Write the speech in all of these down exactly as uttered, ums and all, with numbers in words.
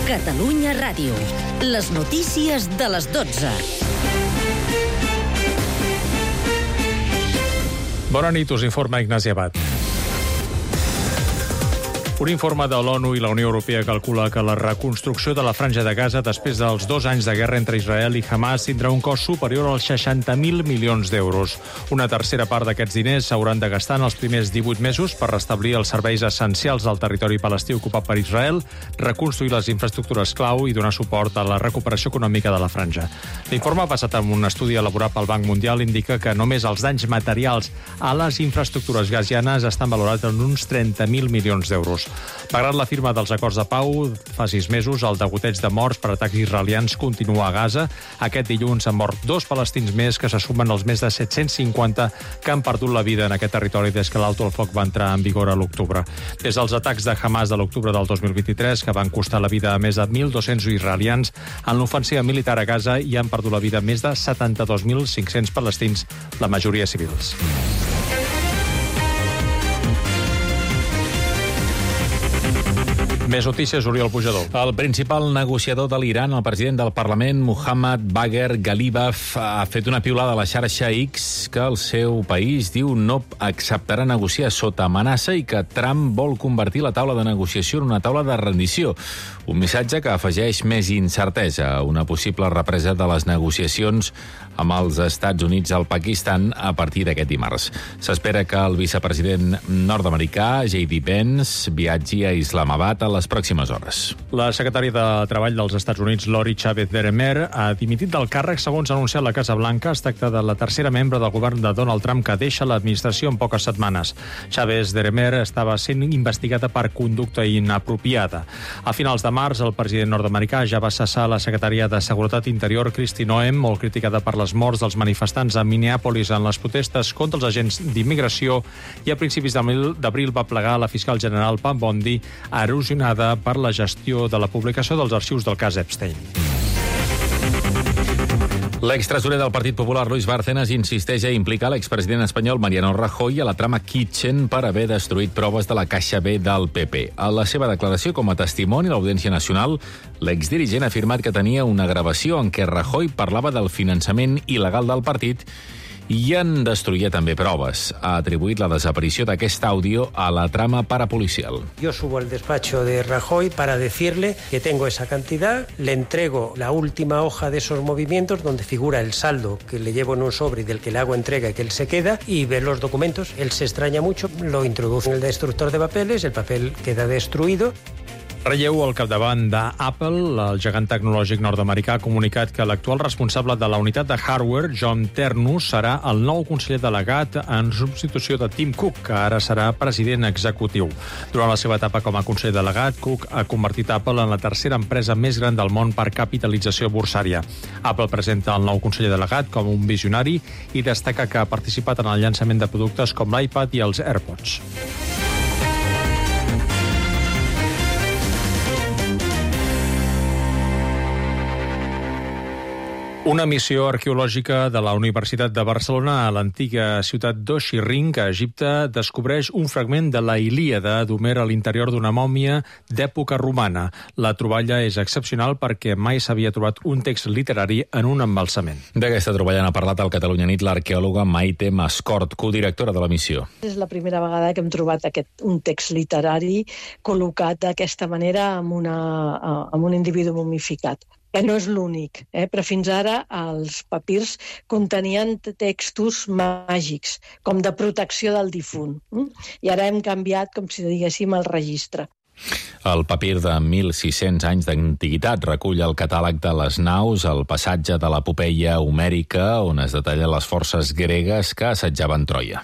Catalunya Ràdio. Les notícies de les dotze. Bona nit, us informa Ignasi Abad. Un informe de l'ONU i la Unió Europea calcula que la reconstrucció de la Franja de Gaza després dels dos anys de guerra entre Israel i Hamas tindrà un cost superior als seixanta mil milions d'euros. Una tercera part d'aquests diners s'hauran de gastar en els primers divuit mesos per restablir els serveis essencials del territori palestí ocupat per Israel, reconstruir les infraestructures clau i donar suport a la recuperació econòmica de la Franja. L'informe, basat en un estudi elaborat pel Banc Mundial, indica que només els danys materials a les infraestructures gazianes estan valorats en uns trenta mil milions d'euros. Malgrat la firma dels acords de pau fa sis mesos, el degoteig de morts per atacs israelians continua a Gaza. Aquest dilluns han mort dos palestins més, que se sumen als més de set-cents cinquanta que han perdut la vida en aquest territori des que l'alto el foc va entrar en vigor a l'octubre. Des dels atacs de Hamas de l'octubre del dos mil vint-i-tres, que van costar la vida a més de mil dos-cents israelians, en l'ofensiva militar a Gaza hi han perdut la vida més de setanta-dos mil cinc-cents palestins, la majoria civils. Més notícies, Oriol Pujador. El principal negociador de l'Iran, el president del Parlament, Mohammad Bagher Ghalibaf, ha fet una piulada a la xarxa X que el seu país diu no acceptarà negociar sota amenaça i que Trump vol convertir la taula de negociació en una taula de rendició. Un missatge que afegeix més incertesa a una possible represa de les negociacions amb els Estats Units al Pakistan a partir d'aquest dimarts. S'espera que el vicepresident nord-americà, J D Vance, viatgi a Islamabad a les pròximes hores. La secretària de Treball dels Estats Units, Lori Chavez Deremer, ha dimitit del càrrec, segons ha anunciat la Casa Blanca. Es tracta de la tercera membre del govern de Donald Trump que deixa l'administració en poques setmanes. Chavez Deremer estava sent investigada per conducta inapropiada. A finals de març, el president nord-americà ja va cessar la secretària de Seguretat Interior, Kristi Noem, molt criticada per les morts dels manifestants a Minneapolis en les protestes contra els agents d'immigració, i a principis d'abril va plegar la fiscal general Pam Bondi, erosionada per la gestió de la publicació dels arxius del cas Epstein. L'extresorer del Partit Popular, Luis Bárcenas, insisteix a implicar l'expresident espanyol Mariano Rajoy a la trama Kitchen per haver destruït proves de la Caixa B del P P. A la seva declaració com a testimoni a l'Audiència Nacional, l'exdirigent ha afirmat que tenia una gravació en què Rajoy parlava del finançament il·legal del partit i en destruïa també proves. Ha atribuït la desaparició d'aquest àudio a la trama parapolicial. Yo subo al despacho de Rajoy para decirle que tengo esa cantidad, le entrego la última hoja de esos movimientos donde figura el saldo que le llevo en un sobre y del que le hago entrega y que él se queda, y ve los documentos. Él se extraña mucho, lo introduce en el destructor de papeles, el papel queda destruido. Relleu al capdavant d'Apple. El gegant tecnològic nord-americà ha comunicat que l'actual responsable de la unitat de hardware, John Ternus, serà el nou conseller delegat en substitució de Tim Cook, que ara serà president executiu. Durant la seva etapa com a conseller delegat, Cook ha convertit Apple en la tercera empresa més gran del món per capitalització borsària. Apple presenta el nou conseller delegat com un visionari i destaca que ha participat en el llançament de productes com l'iPad i els AirPods. Una missió arqueològica de la Universitat de Barcelona a l'antiga ciutat d'Oxirrinc, a Egipte, descobreix un fragment de la Ilíada d'Homer a l'interior d'una mòmia d'època romana. La troballa és excepcional perquè mai s'havia trobat un text literari en un embalsament. D'aquesta troballa n'ha parlat al Catalunya Nit l'arqueòloga Maite Mascort, codirectora de la missió. És la primera vegada que hem trobat aquest, un text literari col·locat d'aquesta manera amb, una, amb un individu momificat. Que no és l'únic, eh? Però fins ara els papirs contenien textos màgics, com de protecció del difunt. Mm? I ara hem canviat, com si diguéssim, el registre. El papir de mil sis-cents anys d'antiguitat recull el catàleg de les naus, el passatge de l'epopeia homèrica, on es detallen les forces gregues que assetjaven Troia.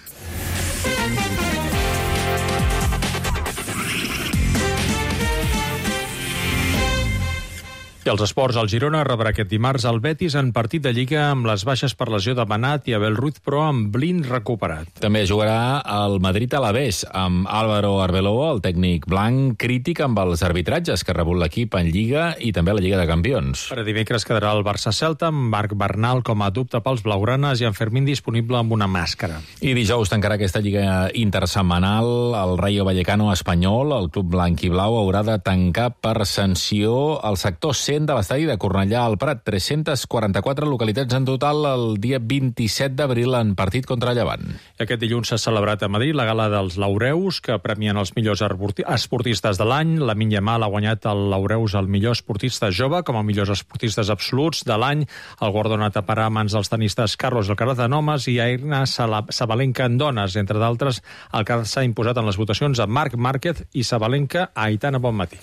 I els esports, el Girona rebrà aquest dimarts el Betis en partit de Lliga amb les baixes per lesió de Benat i Abel Ruiz, però amb Blind recuperat. També jugarà el Madrid a l'Alavés amb Álvaro Arbeloa, el tècnic blanc, crític amb els arbitratges que ha rebut l'equip en Lliga i també a la Lliga de Campions. Per a dimecres quedarà el Barça-Celta amb Marc Bernal com a dubte pels blaugranes i en Fermín disponible amb una màscara. I dijous tancarà aquesta Lliga intersetmanal el Rayo Vallecano espanyol. El club blanc i blau haurà de tancar per sanció el sector cent de l'estadi de Cornellà al Prat. tres-centes quaranta-quatre localitats en total el dia vint-i-set d'abril en partit contra Llevant. I aquest dilluns s'ha celebrat a Madrid la gala dels Laureus, que premien els millors esportistes de l'any. Lamine Yamal ha guanyat el Laureus al millor esportista jove com a millors esportistes absoluts de l'any. El guardonat aparà a mans dels tenistes Carlos Alcaraz en homes i Aina Sabalenka en dones. Entre d'altres, Alcaraz s'ha imposat en les votacions a Marc Márquez i Sabalenka a Aitana Bonmatí.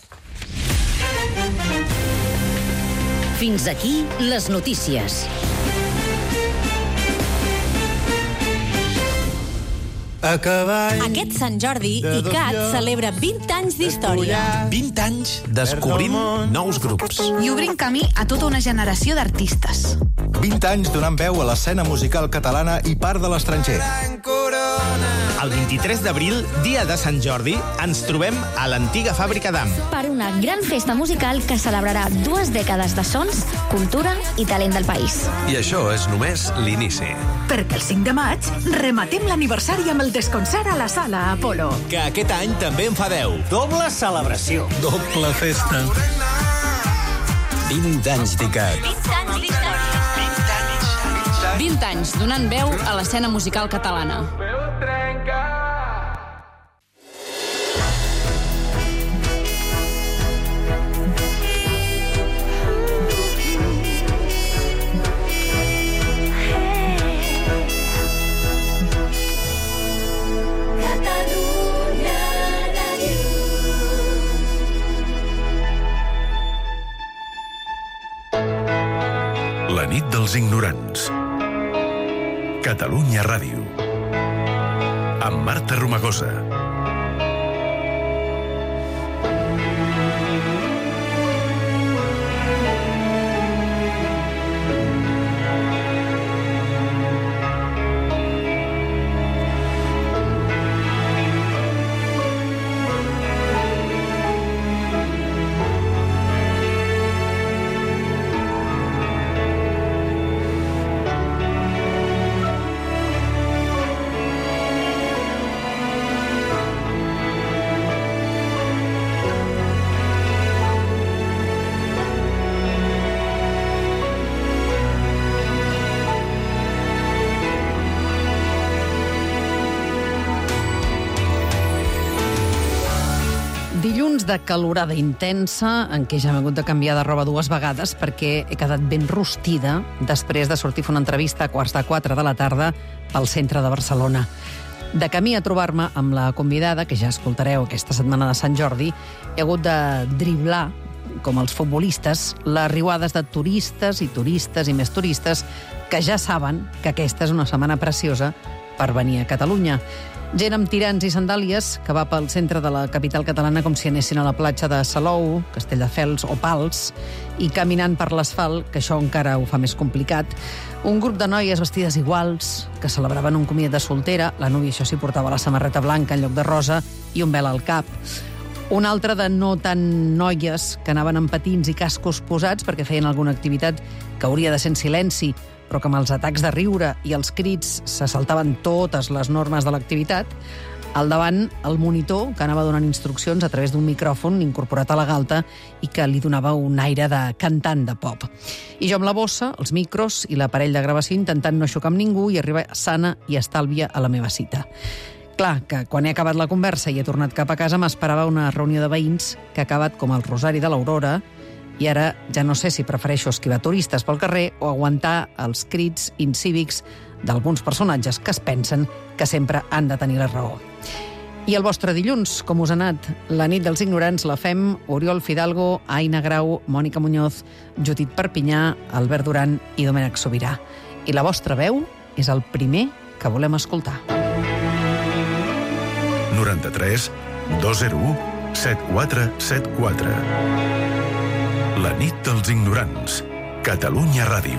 Fins aquí les notícies. Aquest Sant Jordi, I C A T celebra vint anys d'història. vint anys descobrint nous grups. I obrint camí a tota una generació d'artistes. vint anys donant veu a l'escena musical catalana i part de l'estranger. El vint-i-tres d'abril, dia de Sant Jordi, ens trobem a l'antiga fàbrica d'A M. Per una gran festa musical que celebrarà dues dècades de sons, cultura i talent del país. I això és només l'inici. Perquè el cinc de maig rematem l'aniversari amb el desconcert a la Sala Apolo. Que aquest any també en fa deu. Doble celebració. Doble festa. vint anys d'I C A T. vint anys d'història. vint anys donant veu a l'escena musical catalana. La nit dels ignorants. Catalunya Ràdio. Amb Marta Romagosa. Dilluns de calorada intensa, en què ja m'he hagut de canviar de roba dues vegades perquè he quedat ben rostida després de sortir a fer una entrevista a quarts de quatre de la tarda pel centre de Barcelona. De camí a trobar-me amb la convidada, que ja escoltareu aquesta setmana de Sant Jordi, he hagut de driblar, com els futbolistes, les riuades de turistes i turistes i més turistes que ja saben que aquesta és una setmana preciosa per venir a Catalunya. Gent amb tirants i sandàlies que va pel centre de la capital catalana com si anessin a la platja de Salou, Castelldefels o Pals, i caminant per l'asfalt, que això encara ho fa més complicat. Un grup de noies vestides iguals, que celebraven un comiat de soltera, la núvia això sí portava la samarreta blanca en lloc de rosa i un vel al cap. Un altre de no tan noies que anaven amb patins i cascos posats perquè feien alguna activitat que hauria de ser en silenci, però que amb els atacs de riure i els crits se saltaven totes les normes de l'activitat. Al davant, el monitor, que anava donant instruccions a través d'un micròfon incorporat a la galta i que li donava un aire de cantant de pop. I jo amb la bossa, els micros i l'aparell de gravació intentant no xocar amb ningú i arribar sana i estàlvia a la meva cita. Clar, que quan he acabat la conversa i he tornat cap a casa m'esperava una reunió de veïns que ha acabat com el Rosari de l'Aurora i ara ja no sé si prefereixo esquivar turistes pel carrer o aguantar els crits incívics d'alguns personatges que es pensen que sempre han de tenir la raó. I el vostre dilluns, com us ha anat? La nit dels ignorants la fem Oriol Fidalgo, Aina Grau, Mònica Muñoz, Judit Perpinyà, Albert Duran i Domènec Sobirà. I la vostra veu és el primer que volem escoltar. noranta-tres dos zero u set quatre set quatre. La nit dels ignorants. Catalunya Ràdio.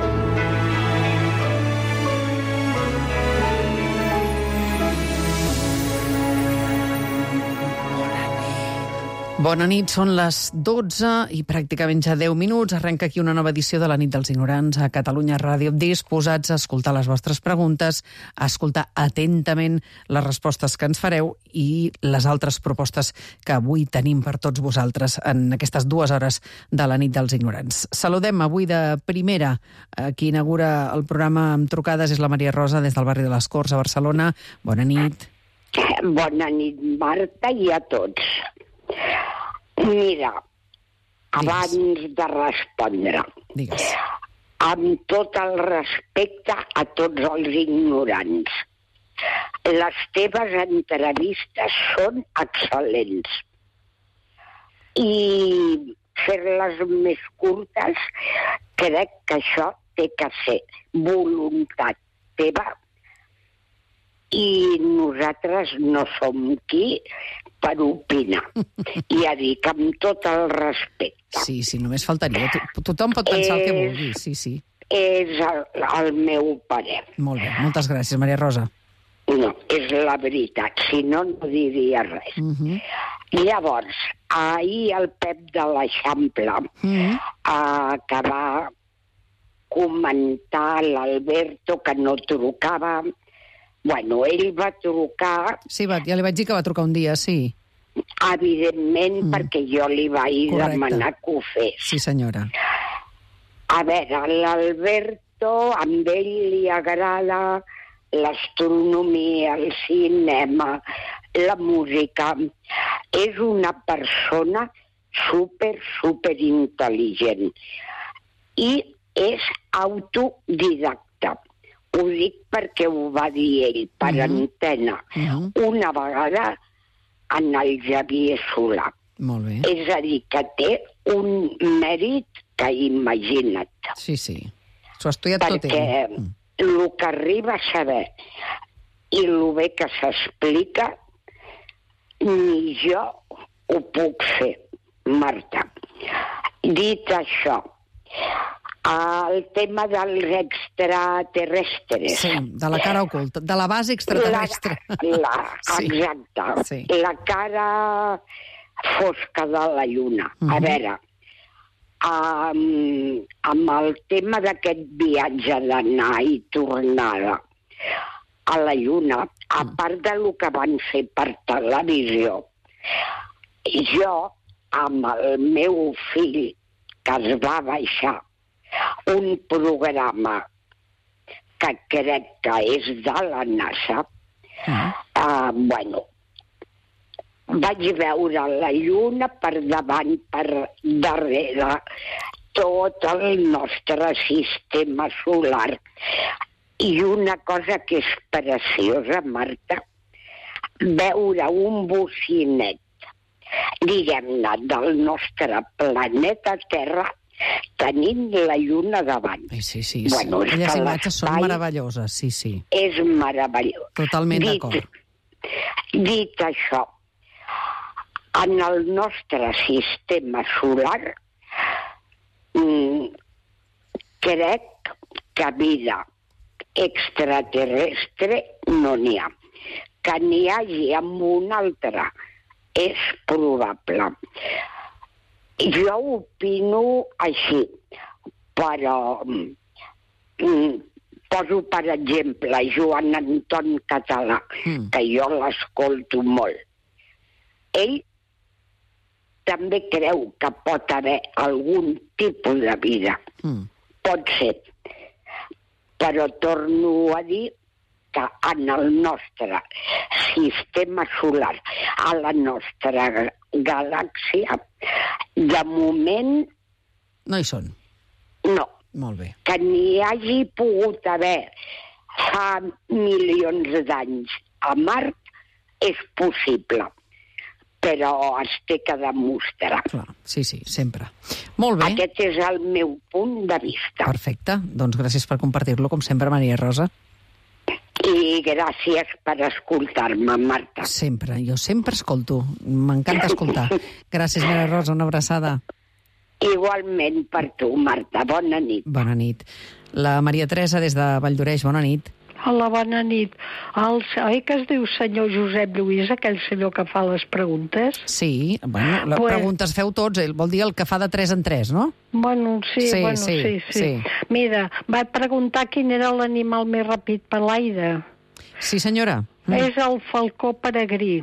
Bona nit, són les dotze i pràcticament ja deu minuts. Arrenca aquí una nova edició de la nit dels ignorants a Catalunya Ràdio, disposats a escoltar les vostres preguntes, a escoltar atentament les respostes que ens fareu i les altres propostes que avui tenim per tots vosaltres en aquestes dues hores de la nit dels ignorants. Saludem avui de primera qui inaugura el programa amb trucades és la Maria Rosa des del barri de les Corts a Barcelona. Bona nit. Bona nit, Marta, i a tots. Mira, abans de respondre, Digues. amb tot el respecte a tots els ignorants, les teves entrevistes són excel·lents. I fer-les més curtes, crec que això té que ser voluntat teva i nosaltres no som qui per opinar. I a dir que amb tot el respecte. Sí, sí, només faltaria. Tothom pot pensar és, el que vulgui, sí, sí. És el, el meu parer. Molt bé, moltes gràcies, Maria Rosa. No, és la veritat, si no, no diria res. Uh-huh. Llavors, ahir el Pep de l'Eixample uh-huh. eh, que va comentar a l'Alberto que no trucava. Bueno, ell va trucar... Sí, va, ja li vaig dir que va trucar un dia, sí. Evidentment, mm. perquè jo li vaig Correcte. demanar que ho fes. Sí, senyora. A veure, l'Alberto, amb ell li agrada l'astronomia, el cinema, la música. És una persona super, super intel·ligent. I és autodidacta. Ho dic perquè ho va dir ell per uh-huh. antena uh-huh. una vegada en el Xavier Solà. Molt bé. És a dir, que té un mèrit que imagina't. Sí, sí. S'ho ha estudiat tot ell. Perquè el que arriba a saber i el bé que s'explica, ni jo ho puc fer, Marta. Dit això, el tema dels extraterrestres. Sí, de la cara oculta, de la base extraterrestre. La, la, sí. Exacte. Sí. La cara fosca de la Lluna. Uh-huh. A veure, um, amb el tema d'aquest viatge d'anar i tornada a la Lluna, a part del que van fer per televisió, jo, amb el meu fill, que es va baixar un programa que crec que és de la NASA, uh-huh. uh, bueno, vaig veure la Lluna per davant, per darrere, tot el nostre sistema solar. I una cosa que és preciosa, Marta, veure un bocinet, diguem-ne, del nostre planeta Terra, tenint la Lluna davant. Sí, sí, sí. Bueno, aquelles imatges són meravelloses, sí, sí. És meravellós. Totalment dit, d'acord. Dit això, en el nostre sistema solar mm, crec que vida extraterrestre no n'hi ha. Que n'hi hagi amb una altra és probable. Jo opino així, però mm, poso per exemple Joan Anton Català, mm. que jo l'escolto molt. Ell també creu que pot haver algun tipus de vida. Mm. Pot ser. Però torno a dir que en el nostre sistema solar, a la nostra galàxia, de moment... No hi són. No. Molt bé. Que n'hi hagi pogut haver fa milions d'anys a Mart és possible, però es té que demostrar. Clar, sí, sí, sempre. Molt bé. Aquest és el meu punt de vista. Perfecte. Doncs gràcies per compartir-lo, com sempre, Maria Rosa. I gràcies per escoltar-me, Marta. Sempre, jo sempre escolto. M'encanta escoltar. Gràcies, Mare Rosa, una abraçada. Igualment per tu, Marta. Bona nit. Bona nit. La Maria Teresa, des de Valldoreix, bona nit. Hola, bona nit. El, oi que es diu senyor Josep Lluís, aquell senyor que fa les preguntes? Sí, bueno, les Pues- preguntes feu tots, ell vol dir el que fa de tres en tres, no? Bueno, sí, Sí, bueno, sí, sí, sí, sí. Mira, va preguntar quin era l'animal més ràpid per l'aire. Sí, senyora. Mm. És el falcó peregrí.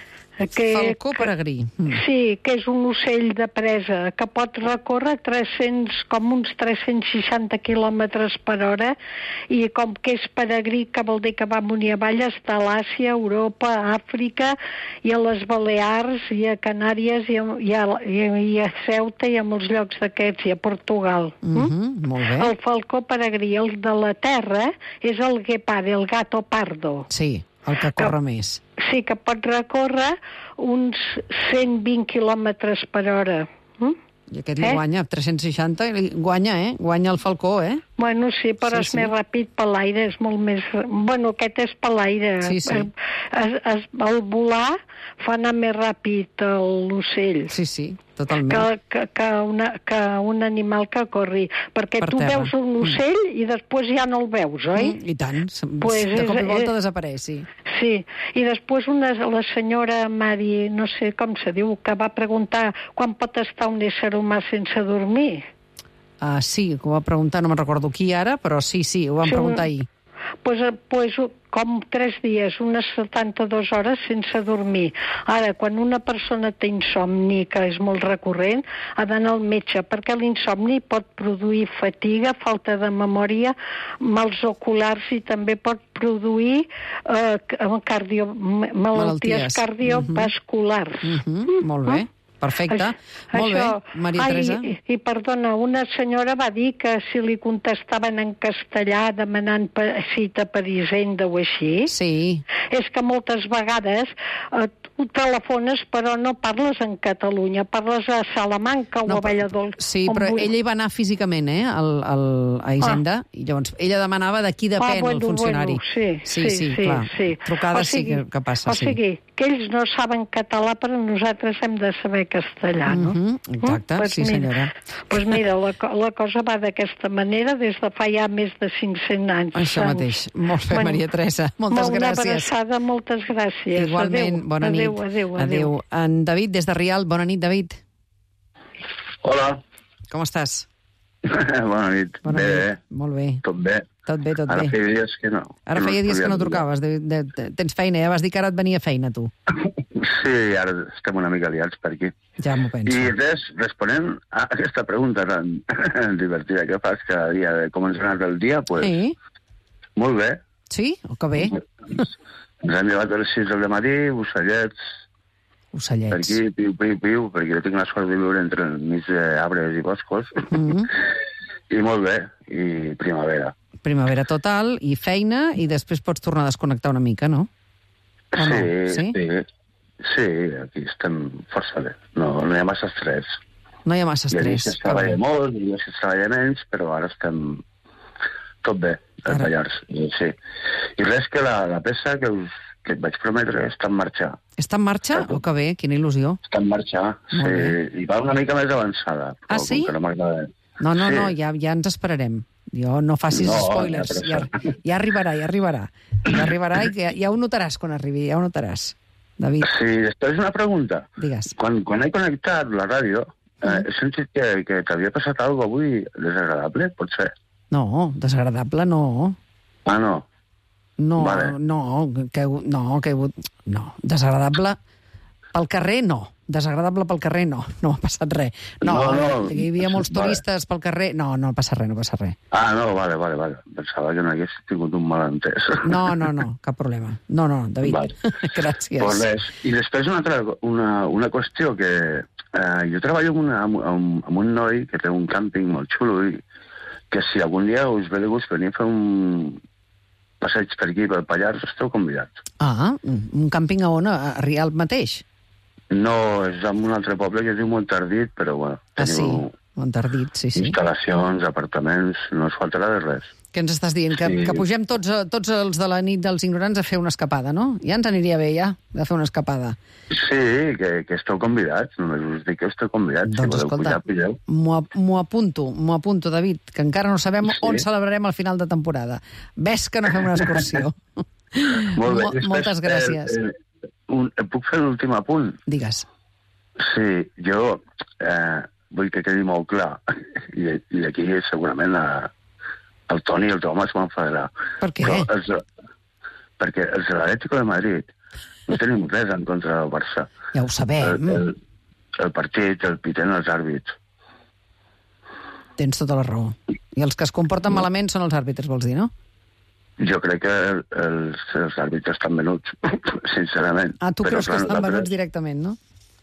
Que, Falcó peregrí. Mm. Sí, que és un ocell de presa que pot recórrer tres-cents, com uns tres-cents seixanta quilòmetres per hora, i com que és peregrí, que vol dir que va amunt i avall, està a l'Àsia, a Europa, a Àfrica, i a les Balears, i a Canàries, i a, i a, i a Ceuta, i a molts llocs d'aquests, i a Portugal. Mm-hmm, molt bé. El falcó peregrí, el de la terra, és el guepard, el gato pardo. Sí, el que corre més. Sí, que pot recórrer uns cent vint quilòmetres per hora. Mm? I aquest li Eh? guanya, tres-cents seixanta, li guanya, eh? Guanya el falcó, eh? Bueno, sí, però Sí, és sí. més ràpid per l'aire, és molt més... Bueno, aquest és per l'aire. Sí, sí. Es, es, el volar fa anar més ràpid l'ocell. Sí, sí, totalment. Que, que, que, una, que un animal que corri. Perquè Per tu terra. veus un ocell i després ja no el veus, oi? Mm, I tant, Pues de és- cop i volta és- desapareix, sí. Sí, i després una, la senyora Mari, no sé com se diu, que va preguntar quan pot estar un ésser humà sense dormir. Uh, sí, ho va preguntar, no me'n recordo qui ara, però sí, sí, ho van Sí, preguntar un- ahir. Pues, eh, pues, com tres dies, unes setanta-dues hores sense dormir. Ara, quan una persona té insomni, que és molt recurrent, ha d'anar al metge, perquè l'insomni pot produir fatiga, falta de memòria, mals oculars i també pot produir eh, cardio, malalties, Malalties. cardiovasculars. Mm-hmm, molt bé. Perfecte. Això- Molt això- bé, Maria Ai, Teresa. I, I, perdona, una senyora va dir que si li contestaven en castellà demanant per, cita per Hisenda o així... Sí. És que moltes vegades eh, tu telefones però no parles en Catalunya, parles a Salamanca o No, a Valladolid. Sí, on però vull- ella hi va anar físicament, eh, al, al, a Hisenda, i llavors ella demanava de qui depèn Ah, bueno, el funcionari. bueno, sí, sí, sí, sí, clar. sí. Trucades O sigui- sí que, que passa, o sí. sigui, que ells no saben català, però nosaltres hem de saber castellà, no? Mhm, exacte, Mm? Pues sí, mira, senyora. Doncs pues mira, la, co- la cosa va d'aquesta manera des de fa ja més de cinc-cents anys. Això saps? mateix. Molt bé, Maria Teresa. Moltes una gràcies. abraçada, moltes gràcies. Igualment, adéu, bona nit. Adéu, adéu, adéu. Adéu. En David, des de Rialp. Bona nit, David. Hola. Com estàs? Bona nit. Bona bé, nit. Molt bé. tot bé. Tot bé, tot Ara bé. feia dies que no. Ara feia dies que no trucaves. De, de, de, tens feina, ja vas dir que ara et venia feina, tu. Sí, ara estem una mica liats per aquí. Ja m'ho penso. I res, responent a aquesta pregunta tan divertida que fas cada dia de com ens ha anat el dia, pues, Sí? molt bé. Sí? O que bé? Ens hem llevat a les sis del matí, ocellets, per Ocellets. aquí, piu, piu, piu, perquè jo tinc la sort de viure entre el mig d'arbres i boscos. Mhm. I molt bé, i primavera. Primavera total, i feina, i després pots tornar a desconnectar una mica, no? O no? Sí, Sí? sí, sí, aquí estem força bé. No, no hi ha massa estrès. No hi ha massa Hi ha dies estrès. que es treballa molt, hi ha dies que es treballa menys, però ara estem tot bé, els ballars. I, sí. I res, que la, la peça que, us, que et vaig prometre està en marxa. Està en marxa? O que bé, quina il·lusió. Està en marxa, Molt sí. I va una mica més avançada. Però Ah, sí? com que no m'agrada... No, no, sí. no, ja, ja ens esperarem. Jo no facis No, spoilers. ja, Ja, ja arribarà, ja arribarà. Ja arribarà i que ja, ja ho notaràs quan arribi, ja ho notaràs. David. Sí, després una pregunta. Digues. Quan, quan he connectat la ràdio, eh, he sentit que, que t'havia passat alguna cosa avui desagradable, pot ser? No, desagradable no. Ah, no. No, Vale. no, que, no, que, no, desagradable pel carrer no. Desagradable pel carrer no, no m'ha passat res. No, No, no, hi havia molts vale. turistes pel carrer, no, no passa res, no passa res. Ah, no, vale, vale, vale. Pensava que no hagués tingut un malentès. No, no, no, cap problema. No, no, David, Vale. gràcies. Pues res. I després una altra una, una qüestió que eh, jo treballo amb, una, amb, amb, amb un noi que té un càmping molt xulo i que si algun dia us ve de gust venir a fer un passeig per aquí, pel Pallars, esteu convidats. Ah, un càmping a on? A Rialp mateix? No, és en un altre poble que es diu Montardit, però bueno, Ah, sí? teniu, Entardit, sí, sí. Instal·lacions, apartaments, no es faltarà de res. Què ens estàs dient? Que, Sí. que pugem tots, tots els de la nit dels ignorants a fer una escapada, no? Ja ens aniria bé, ja, de fer una escapada. Sí, que, que esteu convidats, només us dic que esteu convidats. Doncs si escolta, pujar, pilleu. m'ho m'ho apunto, m'ho apunto, David, que encara no sabem Sí. on celebrarem el final de temporada. Ves que no fem una excursió. Molt bé. Mo- Després, moltes gràcies. Eh, eh, un, puc fer l'últim apunt? Digues. Sí, jo eh, vull que quedi molt clar, i, i aquí segurament a, el Toni i el Tomàs m'enfadarà. Per què? Però els, perquè els de l'Atlético de Madrid no tenim res en contra del Barça. Ja ho sabem. El, el, el partit, el piten els àrbits. Tens tota la raó. I els que es comporten no. malament són els àrbitres, vols dir, no? Jo crec que els, els àrbitres estan venuts, sincerament. Ah, tu Però, creus clar, que estan nosaltres- venuts directament, no?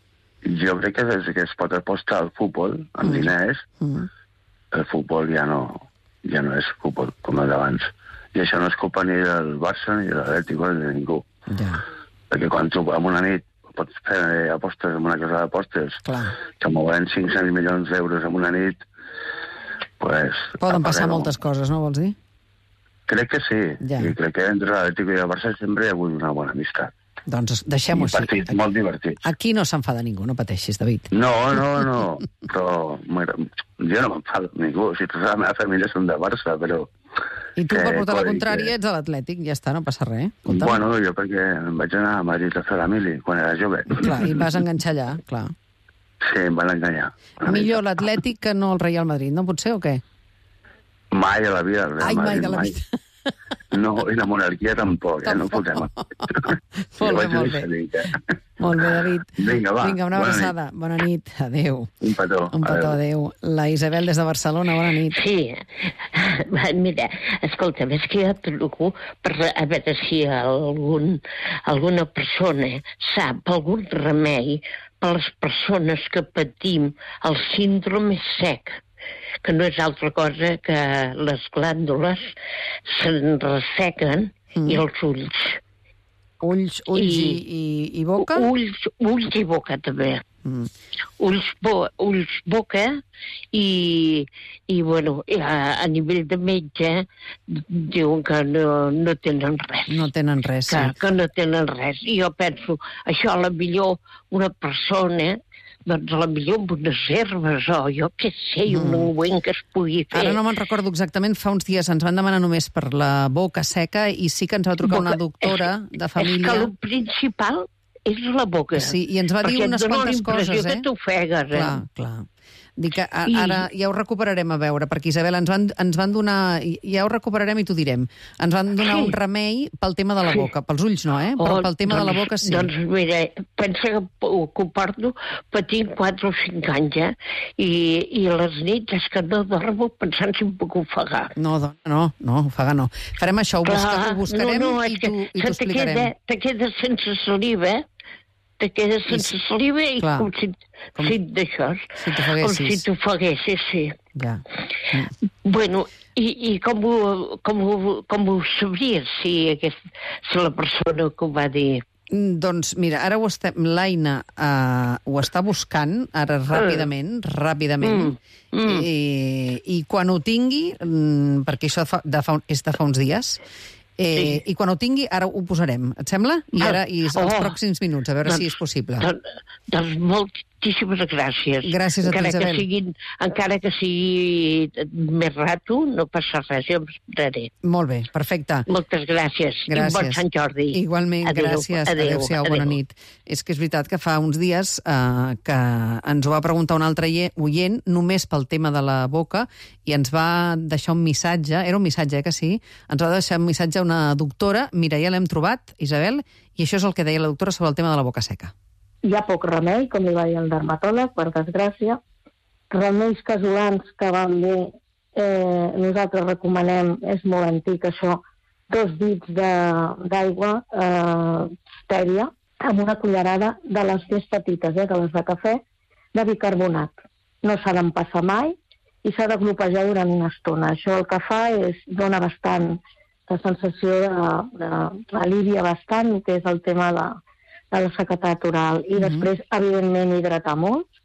Jo crec que des que es pot apostar al futbol, amb mm. diners, mm. el futbol ja no, ja no és futbol com el d'abans. I això no és culpa ni del Barça, ni de l'Atlético, ni de ningú. Ja. Perquè quan tu en una nit pots fer apostes en una casa d'apostes, que mouen cinc-cents milions d'euros en una nit, pues, Poden passar apaguem-ho. moltes coses, no, vols dir? Crec que sí. Ja. I crec que entre l'Atlético i el Barça sempre hi ha hagut una bona amistat. Doncs deixem-ho I així. partits molt divertits. Aquí no s'enfada ningú, no pateixis, David. No, no, no, però m'agrada- jo no m'enfado amb ningú. Si tota la meva família són de Barça, però... I tu, per que- portar la que- contrària, ets a l'Atlètic, ja està, no passa res. Compte. Bueno, jo perquè em vaig anar a Madrid a fer la mili quan era jove. Clar, i vas enganxar allà, clar. Sí, em van enganyar. Millor l'Atlètic que no el Real Madrid, no pot ser o què? Mai a la vida. el Real Ai, mai Madrid, de la vida. No, i la monarquia tampoc, eh? No fotem. Molt bé, molt bé. Molt bé, David. Vinga, va. Vinga, una bona abraçada. Bona nit. Adéu. nit. Un petó. Un petó, adéu. La Isabel des de Barcelona, bona nit. Sí, mira, escolta, és que jo truco per a veure si algun, alguna persona sap algun remei per les persones que patim el síndrome sec, que no és altra cosa que les glàndules se'n ressequen mm. i els ulls. Ulls, ulls i, i, i boca? Ulls, ulls i boca, també. Mm. Ulls, bo, ulls, boca i, i bueno, a, a nivell de metge diuen que no, no tenen res. No tenen res, que, sí. que no tenen res. I jo penso, això a la millor una persona, doncs a la millor amb unes herbes o jo què sé, un Mm. ungüent que es pugui fer. Ara no me'n recordo exactament, fa uns dies ens van demanar només per la boca seca i sí que ens va trucar una Boca- doctora és, de família. És que el principal és la boca. Sí, i ens va dir perquè unes et dona quantes la impressió coses, eh? que t'ofegues, eh? Clar, clar. Dic que a, I- ara ja ho recuperarem a veure, perquè Isabel, ens van, ens van donar, ja ho recuperarem i t'ho direm, ens van donar Sí. un remei pel tema de la Sí. boca, pels ulls no, eh? Però Oh, pel tema doncs, de la boca sí. Doncs mira, pensa que, ho- que ho porto patint quatre o cinc anys, eh? I, i a les nits és que no dormo pensant si em puc ofegar. No, dona, no, no, ofegar no. Farem això, ho, busca, Clar, ho buscarem no, no, i és que t'ho i se t'ho te explicarem. queda, te queda sense saliva, te queda sense saliva i clar. com si, Com- si d'això, Si com t'ofeguessis. si t'ofeguessis, sí. Ja. Bueno, i, i com, ho, com, ho, com ho sabries si, aquest, si la persona que ho va dir... Mm, Doncs mira, ara ho estem, l'Aina uh, ho està buscant, ara ràpidament, ràpidament, Mm, mm. I, i quan ho tingui, mm, perquè això fa, de fa, és de fa uns dies, eh, i quan ho tingui, ara ho posarem, et sembla? I Ah, ara, i els oh. pròxims minuts, a veure Doncs- si és possible. Doncs, doncs moltíssimes gràcies. Gràcies a tu, encara Isabel. que siguin, encara que sigui més rato, no passa res, jo m'esperaré. Molt bé, perfecte. Moltes gràcies. Gràcies. I bon Sant Jordi. Igualment, Adéu, gràcies. adéu, Adéu-siau, bona adéu. nit. És que és veritat que fa uns dies eh, que ens ho va preguntar un altre ie- oient, només pel tema de la boca, i ens va deixar un missatge, era un missatge, eh, que sí? Ens va deixar un missatge a una doctora, mira, ja l'hem trobat, Isabel, i això és el que deia la doctora sobre el tema de la boca seca. Hi ha poc remei, com li va dir el dermatòleg, per desgràcia. Remeis casolans que van bé, eh, nosaltres recomanem, és molt antic això, dos dits de- d'aigua eh, estèria amb una cullerada de les més petites, eh, de les de cafè, de bicarbonat. No s'ha d'empassar mai i s'ha de glopejar durant una estona. Això el que fa és dona bastant la sensació de, de alivia bastant, que és el tema de, de la sequedat oral. I Mhm. després, evidentment, hidratar molt,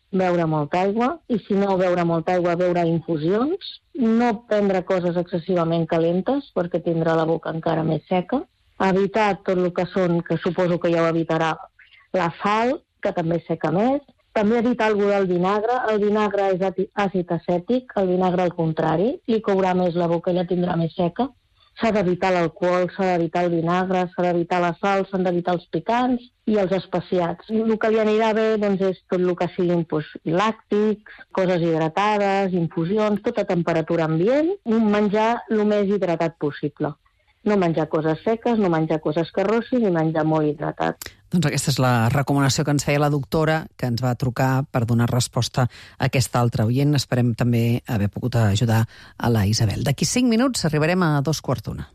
beure molta aigua, i si no beure molta aigua, beure infusions, no prendre coses excessivament calentes, perquè tindrà la boca encara més seca, evitar tot el que són, que suposo que ja ho evitarà, la sal, que també seca més, també evitar alguna del vinagre. El vinagre és àcid acètic, el vinagre al contrari, li courà més la boca i la tindrà més seca. S'ha d'evitar l'alcohol, s'ha d'evitar el vinagre, s'ha d'evitar la sal, s'han d'evitar els picants i els especiats. El que li anirà bé doncs, és tot el que siguin doncs, làctics, coses hidratades, infusions, tot a temperatura ambient, i menjar el més hidratat possible. No menjar coses seques, no menjar coses que rossin i menjar molt hidratat. Doncs aquesta és la recomanació que ens feia la doctora, que ens va trucar per donar resposta a aquesta altra oient. Esperem també haver pogut ajudar a la Isabel. D'aquí cinc minuts arribarem a dos quarts d'una.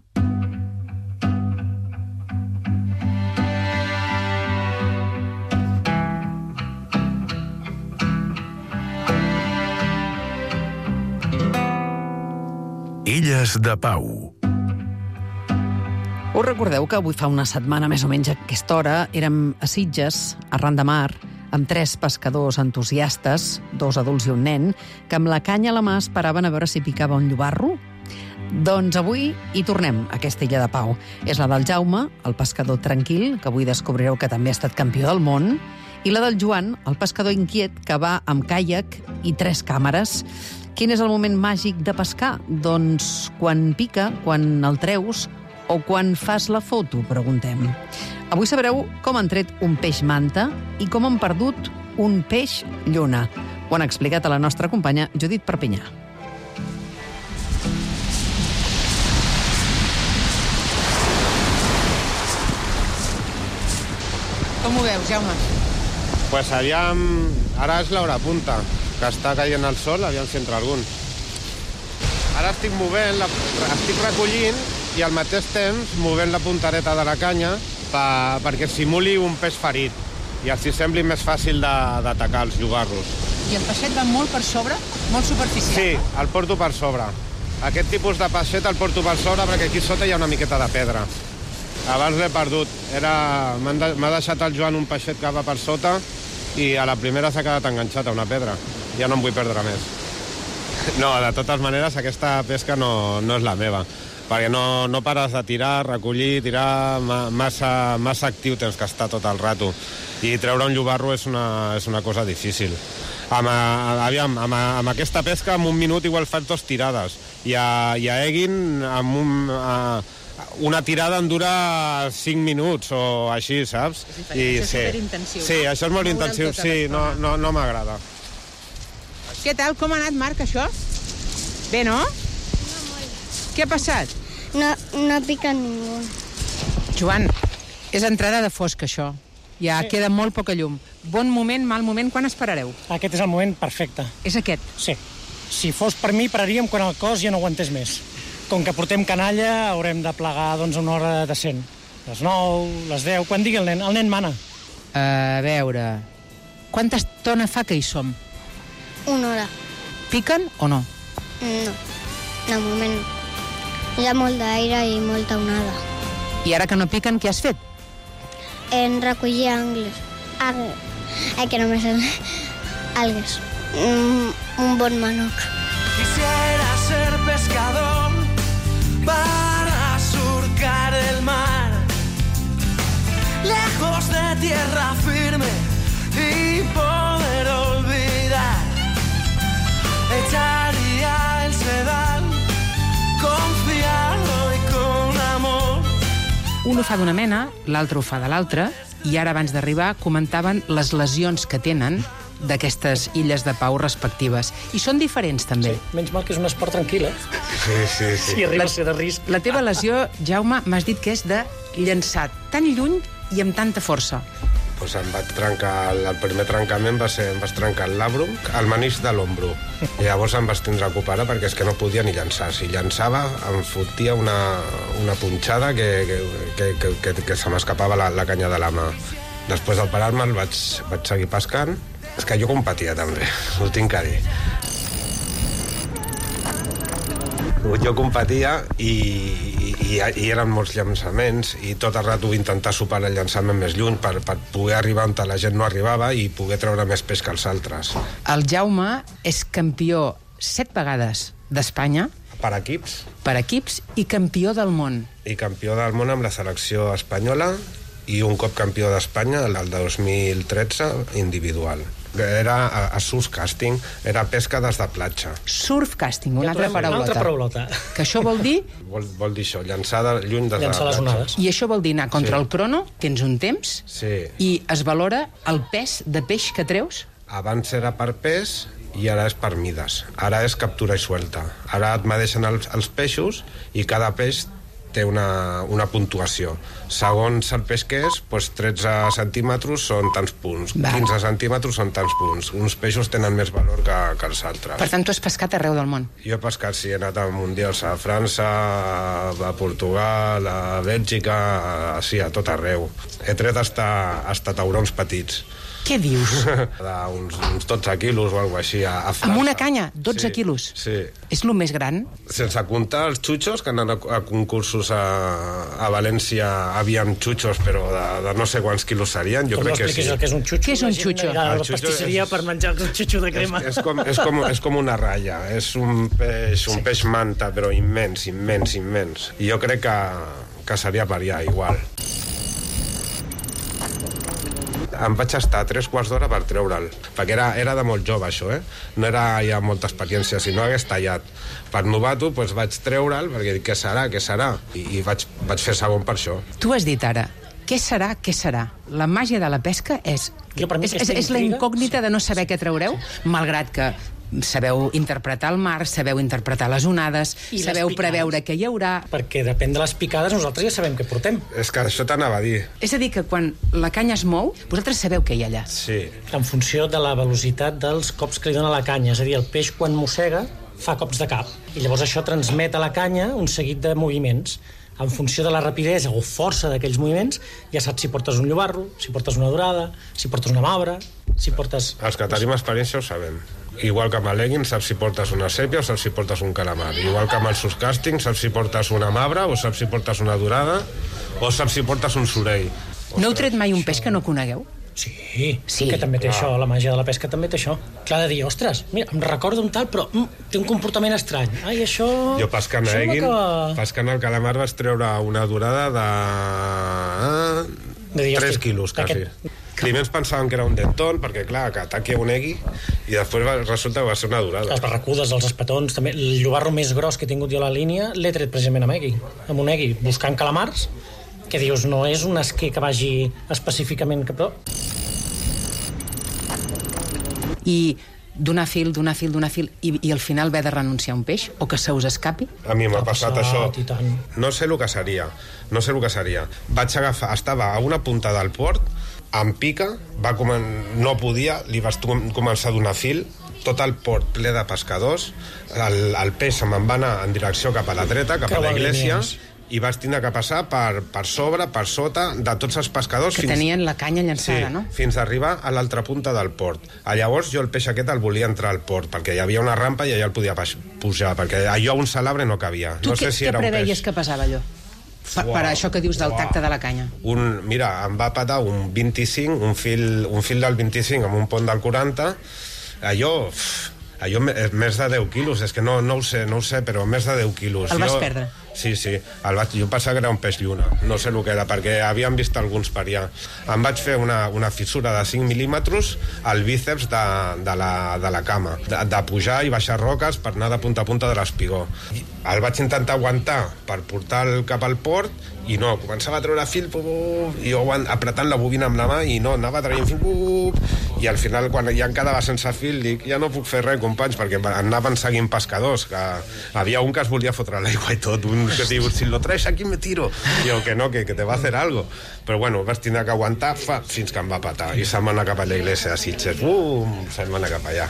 Illes de Pau. Us recordeu que avui fa una setmana, més o menys a aquesta hora, érem a Sitges, arran de mar, amb tres pescadors entusiastes, dos adults i un nen, que amb la canya a la mà esperaven a veure si picava un llobarro? Doncs avui hi tornem, a aquesta illa de Pau. És la del Jaume, el pescador tranquil, que avui descobrireu que també ha estat campió del món, i la del Joan, el pescador inquiet, que va amb caiac i tres càmeres. Quin és el moment màgic de pescar? Doncs quan pica, quan el treus, o quan fas la foto, preguntem. Avui sabreu com han tret un peix manta i com han perdut un peix lluna. Ho han explicat a la nostra companya Judit Perpinyà. Com ho veus, Jaume? Pues aviam... Ara és l'hora punta, que està caient el sol, aviam si entra algun. Ara estic movent, la... estic recollint i al mateix temps movent la puntareta de la canya pa, perquè simuli un peix ferit i així sembli més fàcil d'atacar els llogarros. I el peixet va molt per sobre? Molt superficial? Sí, el porto per sobre. Aquest tipus de peixet el porto per sobre perquè aquí sota hi ha una miqueta de pedra. Abans l'he perdut. Era... M'ha de... deixat el Joan un peixet que va per sota i a la primera s'ha quedat enganxat a una pedra. Ja no em vull perdre més. No, de totes maneres, aquesta pesca no, no és la meva. Perquè no, no pares de tirar, recollir, tirar, massa, massa actiu tens que estar tot el rato. I treure un llobarro és una, és una cosa difícil. Amb, aviam, amb, amb aquesta pesca, en un minut igual faig dos tirades. I a, i a Eguin, amb un, a, una tirada en dura cinc minuts o així, saps? I, això és sí. superintensiu. Sí, això és molt intensiu, sí, no, no, no m'agrada. Què tal? Com ha anat, Marc, això? Bé, no? Què ha passat? No, no pica ningú. Joan, és entrada de fosc, això. Ja sí. Queda molt poca llum. Bon moment, mal moment, quan esperareu? Aquest és el moment perfecte. És aquest? Sí. Si fos per mi, pararíem quan el cos ja no aguantés més. Com que portem canalla, haurem de plegar doncs, una hora decent. Les nou, les deu, quan digui el nen. El nen mana. A veure... Quanta estona fa que hi som? Una hora. Piquen o no? No. De moment no. Hi ha molt d'aire i molta onada. I ara que no piquen, què has fet? En recollir angles. Algues. Ai, que només el... algues. Un, un bon manoc. Quisiera ser pescador para surcar el mar, lejos de tierra firme y poder olvidar. Echaría el sedal confiado y con amor. Un ho fa d'una mena, l'altre ho fa de l'altra, i ara abans d'arribar comentaven les lesions que tenen d'aquestes illes de Pau respectives. I són diferents, també. Sí, menys mal que és un esport tranquil, eh? Sí, sí, sí. Si arriba a ser de risc. La teva lesió, Jaume, m'has dit que és de llançar tan lluny i amb tanta força. Pues em vaig trencar, el primer trencament va ser, em vaig trencar el labrum, el menís de l'ombro. I llavors em vaig tindre a recuperar perquè és que no podia ni llançar. Si llançava em fotia una, una punxada que, que, que, que, que, que se m'escapava la, la canya de la mà. Després d'operar-me el vaig, vaig seguir pescant. És que jo competia també, ho tinc a dir. jo competia i, i, i eren molts llançaments i tot el rato intentar superar el llançament més lluny per, per poder arribar on la gent no arribava i poder treure més peix que els altres. El Jaume és campió set vegades d'Espanya. Per equips. Per equips i campió del món. I campió del món amb la selecció espanyola i un cop campió d'Espanya, el de dos mil tretze, individual. Era a, a surfcasting, era pesca des de platja. Surfcasting, una altra paraulota. Una altra paraulota. Que això vol dir... Vol, vol dir això, llançar de, lluny des llançar de la platja. I això vol dir anar contra sí. el crono, tens un temps, sí. i es valora el pes de peix que treus? Abans era per pes i ara és per mides. Ara és captura i suelta. Ara et medeixen els, els peixos i cada peix té una, una puntuació. Segons el peix que és, doncs tretze centímetres són tants punts, Va. quinze centímetres són tants punts. Uns peixos tenen més valor que, que els altres. Per tant, tu has pescat arreu del món? Jo he pescat, sí, he anat a mundials a França, a Portugal, a Bèlgica, a, sí, a tot arreu. He tret hasta, hasta taurons petits. Què dius? Uns, uns dotze quilos o alguna així, a, a França. Amb una canya? dotze sí, quilos? Sí. És el més gran? Sense comptar els xutxos, que han anat a, a concursos a, a València, havien xutxos, però de, de no sé quants quilos serien, jo com crec que sí. El que és un xutxo? Què és un xutxo? A la pastisseria és... per menjar un xutxo de crema. És, és, com, és, com, és com una ratlla, és un peix, un sí. peix manta, però immens, immens, immens. I jo crec que, que seria per allà, igual. Em vaig estar tres quarts d'hora per treure'l, perquè era, era de molt jove, això, eh? No era ja molta experiència, si no hagués tallat. Per novato, doncs vaig treure'l, perquè dic, què serà, què serà? I, i vaig, vaig fer segon per això. Tu has dit ara, què serà, què serà? La màgia de la pesca és... Jo, per mi, és, és, és la incògnita de no saber què traureu, malgrat que sabeu interpretar el mar, sabeu interpretar les onades, I sabeu les preveure què hi haurà... Perquè depèn de les picades, nosaltres ja sabem què portem. És que això t'anava a dir. És a dir, que quan la canya es mou, vosaltres sabeu què hi ha allà. Sí. En funció de la velocitat dels cops que li dona la canya. És a dir, el peix, quan mossega, fa cops de cap. I llavors això transmet a la canya un seguit de moviments. En funció de la rapidesa o força d'aquells moviments, ja saps si portes un llobarro, si portes una dorada, si portes una mabra, si portes... Els que tenim experiència ho sabem. Igual que amb el legging saps si portes una sèpia o saps si portes un calamar. Igual que amb el surfcasting saps si portes una mabra o saps si portes una dorada o saps si portes un sorell. No heu tret mai un peix que no conegueu? Sí, sí, que també té clar. això, la màgia de la pesca també té això. Clar, de dir, ostres, mira, em recordo un tal, però mm, té un comportament estrany. Ai, això... Jo pescant a Eguin, pescant al calamar vaig treure una dorada de... de dir, tres hosti, quilos, quasi. Aquest... Primer ens pensàvem que era un denton, perquè, clar, que ataqui un egui, i després va, resulta que va ser una dorada. Les barracudes, els espetons, també. El llobarro més gros que he tingut jo a la línia l'he tret precisament amb egui, amb un egui, buscant calamars, que dius, no és un esquer que vagi específicament cap... I donar fil, donar fil, donar fil, i, i al final haver de renunciar a un peix, o que se us escapi? A mi m'ha passat, passat això. No sé el que seria, no sé el que seria. Vaig agafar, estava a una punta del port, amb pica, va comen... no podia, li vaig començar a donar fil, tot el port ple de pescadors, el, el peix se me'n va anar en direcció cap a la dreta, cap a la iglesia, i vas tindre que passar per, per sobre, per sota, de tots els pescadors... Que fins... tenien la canya llançada, sí, no? Fins a arribar a l'altra punta del port. A llavors jo el peix aquest el volia entrar al port, perquè hi havia una rampa i allà el podia pujar, perquè allò un salabre no cabia. Tu no sé què, si què era preveies peix... que passava allò? Per, per això que dius del tacte de la canya. Un, mira, em va patar un vint-i-cinc, un fil, un fil del vint-i-cinc amb un pont del quaranta, allò... Allò més de deu quilos, és que no, no ho sé, no ho sé, però més de deu quilos. El vas jo, perdre? Sí, sí, el vaig, jo pensava que era un peix lluna, no sé el que era, perquè havíem vist alguns per allà. Em vaig fer una, una fissura de cinc mil·límetres al bíceps de, de, la, de la cama, de, de pujar i baixar roques per anar de punta a punta de l'espigó. El vaig intentar aguantar per portar-lo cap al port i no, començava a treure fil i jo apretant la bobina amb la mà i no, anava traient fil i al final quan ja em quedava sense fil dic, ja no puc fer res, companys, perquè anaven seguint pescadors, que havia un que es volia fotre l'aigua i tot, un que diu, si lo traes aquí me tiro, i jo, que no, que, que te va hacer algo, però bueno, vas tindre que aguantar fa, fins que em va patar i se'm va anar cap a la iglesia de Sitges, bum, se'm va anar cap allà.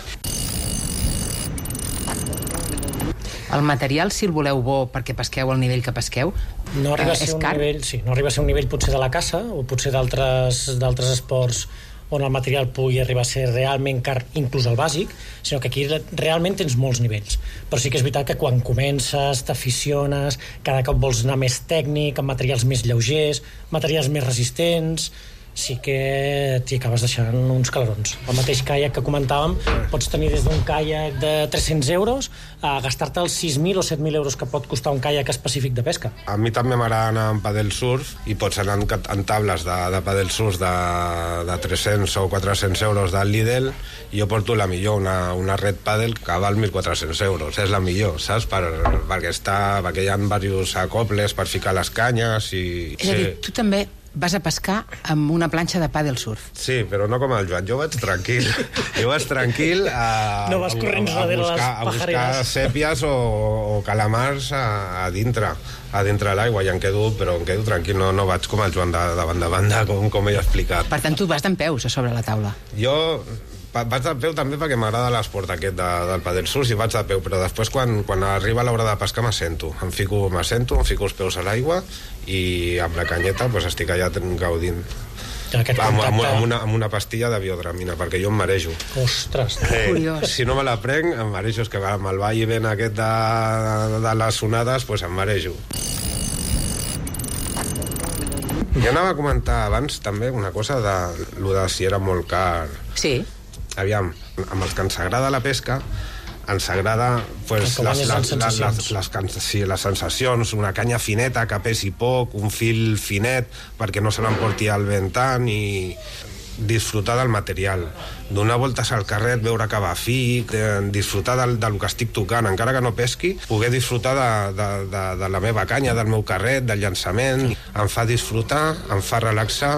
El material, si el voleu bo perquè pesqueu al nivell que pesqueu, no arriba a eh, ser és un car? nivell, sí, no arriba a ser un nivell potser de la caça o potser d'altres d'altres esports on el material pugui arribar a ser realment car, inclús el bàsic, sinó que aquí realment tens molts nivells. Però sí que és veritat que quan comences, t'aficiones, cada cop vols anar més tècnic, amb materials més lleugers, materials més resistents, sí que t'hi acabes deixant uns calarons. El mateix caiac que comentàvem, pots tenir des d'un caiac de tres-cents euros a gastar-te els sis mil o set mil euros que pot costar un caiac específic de pesca. A mi també m'agrada anar en padel surf i pots anar en, en tables de, de padel surf de, de tres-cents o quatre-cents euros del Lidl i jo porto la millor, una, una red padel que val mil quatre-cents euros. És la millor, saps? Per, perquè, està, perquè hi ha diversos acoples per ficar les canyes i... És a dir, tu també vas a pescar amb una planxa de pàdel surf. Sí, però no com el Joan, jo vaig tranquil. Jo vaig tranquil a, no vas corrents a, a, a, buscar, a buscar sèpies o, o calamars a, a dintre, a dintre de l'aigua, i em quedo, però em quedo tranquil, no, no vaig com el Joan de, de banda a banda, com, com ell ha explicat. Per tant, tu vas d'en peus a sobre la taula. Jo vaig de peu també perquè m'agrada l'esport aquest de, del padel surf i vaig de peu, però després quan, quan arriba l'hora de pescar m'assento, em fico, m'assento, em fico els peus a l'aigua i amb la canyeta pues, estic allà gaudint. Amb, amb, amb, una, amb una pastilla de biodramina, perquè jo em marejo. Ostres, eh, curiós. Si no me la prenc, em marejo. És que amb el ball i vent aquest de, de, de les onades, pues em marejo. Jo anava a comentar abans també una cosa de, lo de si era molt car. Sí. Aviam, amb els que ens agrada la pesca, ens agrada pues, les, les, les, les, les, les, sí, les sensacions, una canya fineta que pesi poc, un fil finet perquè no se l'emporti el vent tant i disfrutar del material, donar voltes al carret, veure que va fi, disfrutar del, del que estic tocant, encara que no pesqui, poder disfrutar de, de, de, de la meva canya, del meu carret, del llançament, em fa disfrutar, em fa relaxar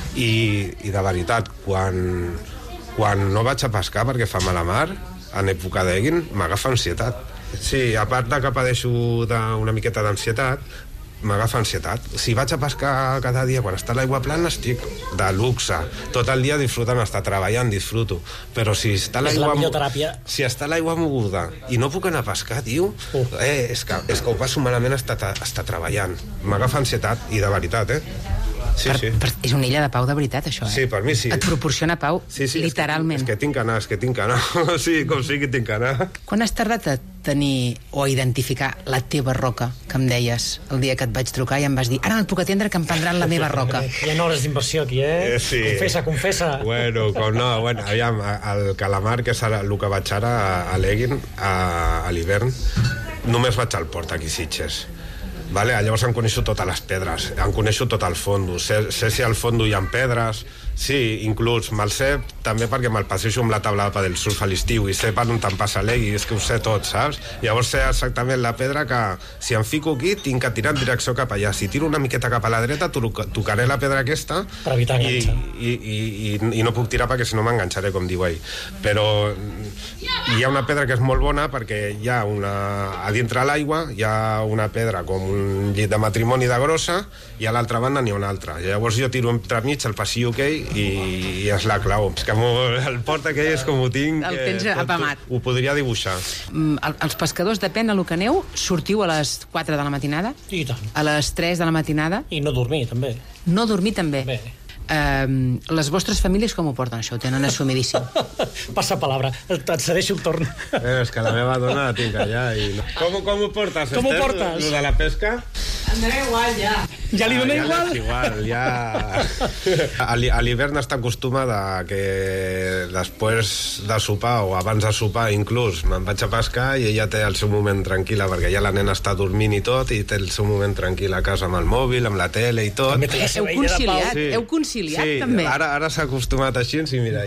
i, i de veritat, quan, quan no vaig a pescar perquè fa mala mar, en època d'Eguin, m'agafa ansietat. Sí, a part de que padeixo una miqueta d'ansietat, m'agafa ansietat. Si vaig a pescar cada dia quan està l'aigua plana, estic de luxe. Tot el dia disfrutant, estar treballant, disfruto. Però si està l'aigua... És la millor teràpia. Si està l'aigua moguda i no puc anar a pescar, tio, uh. eh, és, que, és que ho passo malament estar, estar treballant. M'agafa ansietat, i de veritat, eh? Sí, per, sí. Per, és una illa de pau de veritat, això, eh? Sí, per mi sí. Et proporciona pau, sí, sí, literalment. És que, és que tinc que anar, és que tinc que anar. Sí, com sigui, tinc que anar. Quan has tardat a tenir o a identificar la teva roca, que em deies el dia que et vaig trucar i em vas dir ara no et puc atendre, que em prendran la meva roca? Hi ha hores d'inversió aquí, eh? eh sí. Confessa, confessa. Bueno, com no, bueno, aviam, el calamar, que és el que vaig ara a l'Eguin, a, a l'hivern, només vaig al port, aquí a Sitges. Vale? Llavors em coneixo totes les pedres, em coneixo tot el fondo, sé, sé si al fondo hi ha pedres, sí, inclús me'l sé també perquè me'l passejo amb la taula de padel surf a l'estiu i sé per on te'n passa l'egui, és que ho sé tot, saps? Llavors sé exactament la pedra que si em fico aquí tinc que tirar en direcció cap allà, si tiro una miqueta cap a la dreta tocaré la pedra aquesta per evitar i, i, i, i, i no puc tirar perquè si no m'enganxaré, com diu ell. Però hi ha una pedra que és molt bona perquè hi ha una... a dintre l'aigua hi ha una pedra com un llit de matrimoni de grossa i a l'altra banda n'hi ha una altra. Llavors jo tiro entremig el passillo aquell i, i és la clau. És que el port aquell és com ho tinc... El tens eh, apamat. Ho podria dibuixar. Mm, els pescadors, depèn a lo que aneu, sortiu a les quatre de la matinada? I tant. A les tres de la matinada? I no dormir, també. No dormir, també? Bé. Uh, les vostres famílies com ho porten, això? Ho tenen assumidíssim? Passa palabra, et cedeixo el torn. Eh, és que la meva dona la tinc allà i... No. Com, com ho portes, Com Esther, ho portes? Lo de la pesca? Em dona igual, ja. Ja li dona ah, igual? Ja igual, ja... A l'hivern està acostumada que després de sopar o abans de sopar inclús me'n vaig a pescar i ella té el seu moment tranquil·la perquè ja la nena està dormint i tot i té el seu moment tranquil a casa amb el mòbil, amb la tele i tot. Heu conciliat, sí. heu conciliat sí, també. Ara, ara s'ha acostumat així, sí, mira.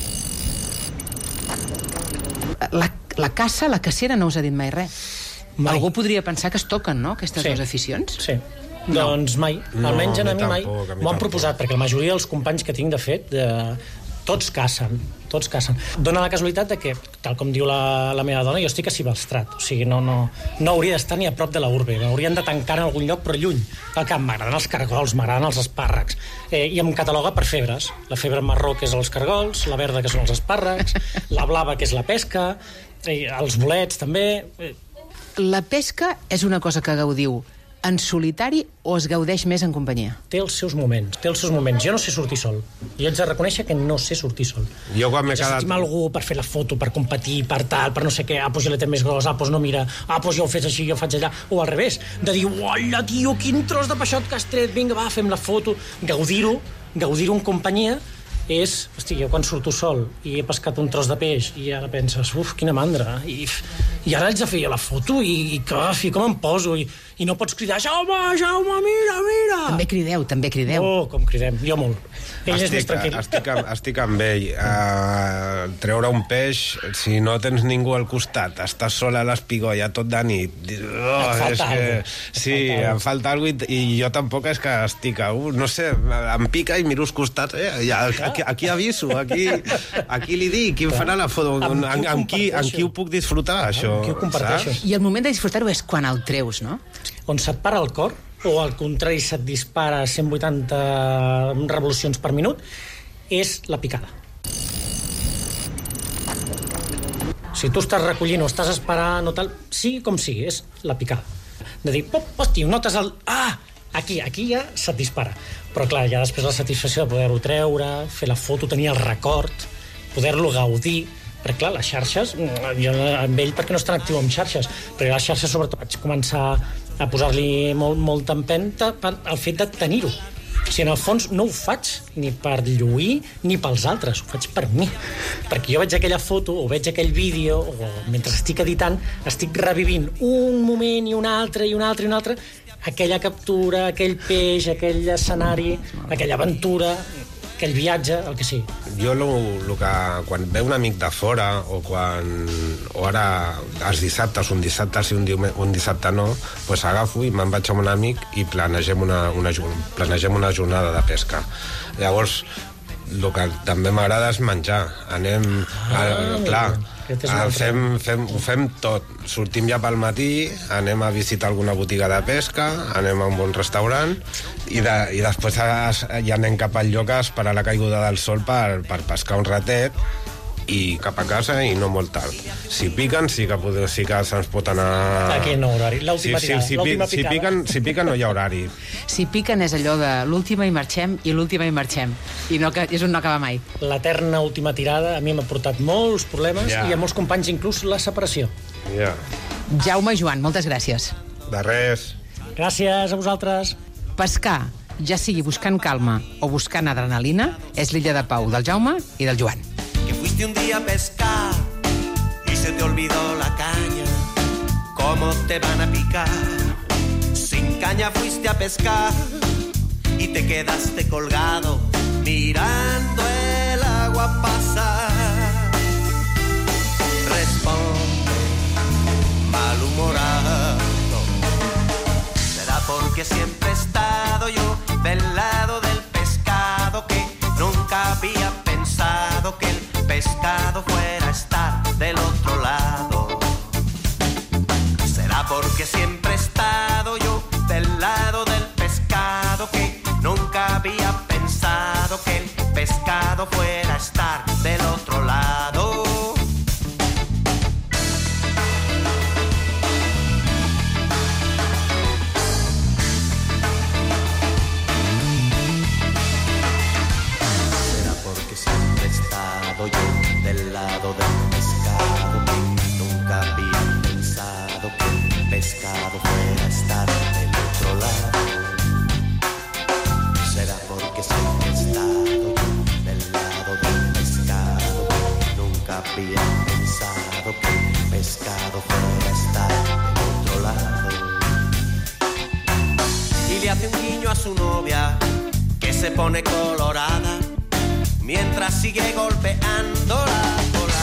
La, la caça, la cacera, no us ha dit mai res. Mai. Algú podria pensar que es toquen, no?, aquestes sí. dues aficions? Sí. No. Doncs mai. No, Almenys a mi mai. M'ho han proposat, perquè la majoria dels companys que tinc, de fet, de... tots cacen, tots cacen. Dóna la casualitat de que, tal com diu la, la meva dona, jo estic a Cibalstrat, o sigui, no, no, no hauria d'estar ni a prop de la urbe, m'haurien de tancar en algun lloc, però lluny. Al camp m'agraden els cargols, m'agraden els espàrrecs, eh, i em cataloga per febres. La febre marró, que és els cargols, la verda, que són els espàrrecs, la blava, que és la pesca, eh, els bolets, també... La pesca és una cosa que gaudiu en solitari o es gaudeix més en companyia? Té els seus moments, té els seus moments. Jo no sé sortir sol. Jo haig de reconèixer que no sé sortir sol. Jo quan m'he quedat... S'estima algú per fer la foto, per competir, per tal, per no sé què, ah, doncs jo l'he més gros, ah, doncs no mira, ah, doncs jo ho fes així, jo ho faig allà, o al revés, de dir, uala, tio, quin tros de peixot que has tret, vinga, va, fem la foto, gaudir-ho, gaudir-ho en companyia, és, hosti, jo quan surto sol i he pescat un tros de peix i ara penses, uf, quina mandra, i, i ara haig de fer la foto i, i, que, i com em poso, i, i no pots cridar, Jaume, Jaume, mira, mira. També crideu, també crideu. Oh, com cridem, jo molt. Ell estic, és més tranquil. Estic, estic amb ell. Uh, treure un peix, si no tens ningú al costat, estàs sola a l'espigó ja tot de nit. Oh, és que, sí, em falta alguna cosa i, i jo tampoc és que estic... Uh, no sé, em pica i miro els costats. Eh, ja, aquí, aquí aviso, aquí, aquí li dic, qui em farà la foto, amb, amb, amb, qui, amb qui ho puc disfrutar, això. Amb qui ho comparteixo. I el moment de disfrutar-ho és quan el treus, no? On se't para el cor, o al contrari se't dispara cent vuitanta revolucions per minut, és la picada. Si tu estàs recollint o estàs esperant o tal, sigui com sigui, és la picada. De dir, pop, hosti, notes el... Ah, aquí, aquí ja se't dispara. Però clar, ja després la satisfacció de poder-ho treure, fer la foto, tenir el record, poder-lo gaudir, perquè clar, les xarxes, jo amb ell perquè no és tan actiu amb xarxes, però les xarxes sobretot vaig començar a posar-li molt, molta empenta per el fet de tenir-ho. O sigui, en el fons no ho faig ni per lluir ni pels altres, ho faig per mi. Perquè jo veig aquella foto o veig aquell vídeo o mentre estic editant estic revivint un moment i un altre i un altre i un altre, aquella captura, aquell peix, aquell escenari, aquella aventura, aquell viatge, el que sigui. Jo lo, lo que, quan ve un amic de fora o quan o ara els dissabtes, un dissabte sí, un, diume, un dissabte no, pues agafo i me'n vaig amb un amic i planegem una, una, planegem una jornada de pesca. Llavors, el que també m'agrada és menjar. Anem, ah, a, clar, a, fem, fem, ho fem tot. Sortim ja pel matí, anem a visitar alguna botiga de pesca, anem a un bon restaurant i, de, i després ja anem cap al lloc a esperar la caiguda del sol per, per pescar un ratet i cap a casa i no molt tard. Si piquen, sí que, poder, sí que se'ns pot anar... Aquí no horari, l'última sí, tirada, sí, si, l'última si, picada. Si piquen, si piquen no hi ha horari. Si piquen és allò de l'última i marxem i l'última i marxem. I no, és un no acaba mai. L'eterna última tirada a mi m'ha portat molts problemes Ja. i a molts companys inclús la separació. Ja. Jaume i Joan, moltes gràcies. De res. Gràcies a vosaltres. Pescar, ja sigui buscant calma o buscant adrenalina, és l'Illa de Pau del Jaume i del Joan. Que fuiste un día a pescar y se te olvidó la caña. ¿Cómo te van a picar? Sin caña fuiste a pescar y te quedaste colgado mirando el agua pasar. Responde, malhumorado. Será porque siempre he estado yo del lado del pescado, que nunca había pensado que el pescado fuera a estar del otro lado. Será porque siempre he estado yo del lado del pescado, que nunca había pensado que el pescado fuera a estar del otro lado. Será porque siempre he estado yo del lado del pescado, que nunca había pensado que el pescado fuera a estar del otro lado. Será porque siempre he estado yo del lado del pescado, que nunca había pensado que el pescado fuera a estar del otro lado. Y le hace un guiño a su novia, que se pone colorada mientras sigue golpeando la colada.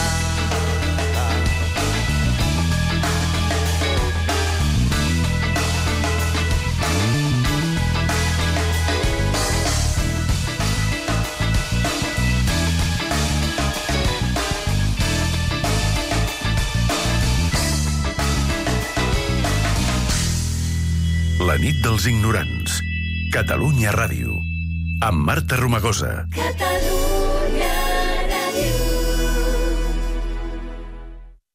La nit dels ignorants. Catalunya Ràdio. Amb Marta Romagosa. Catalunya Ràdio.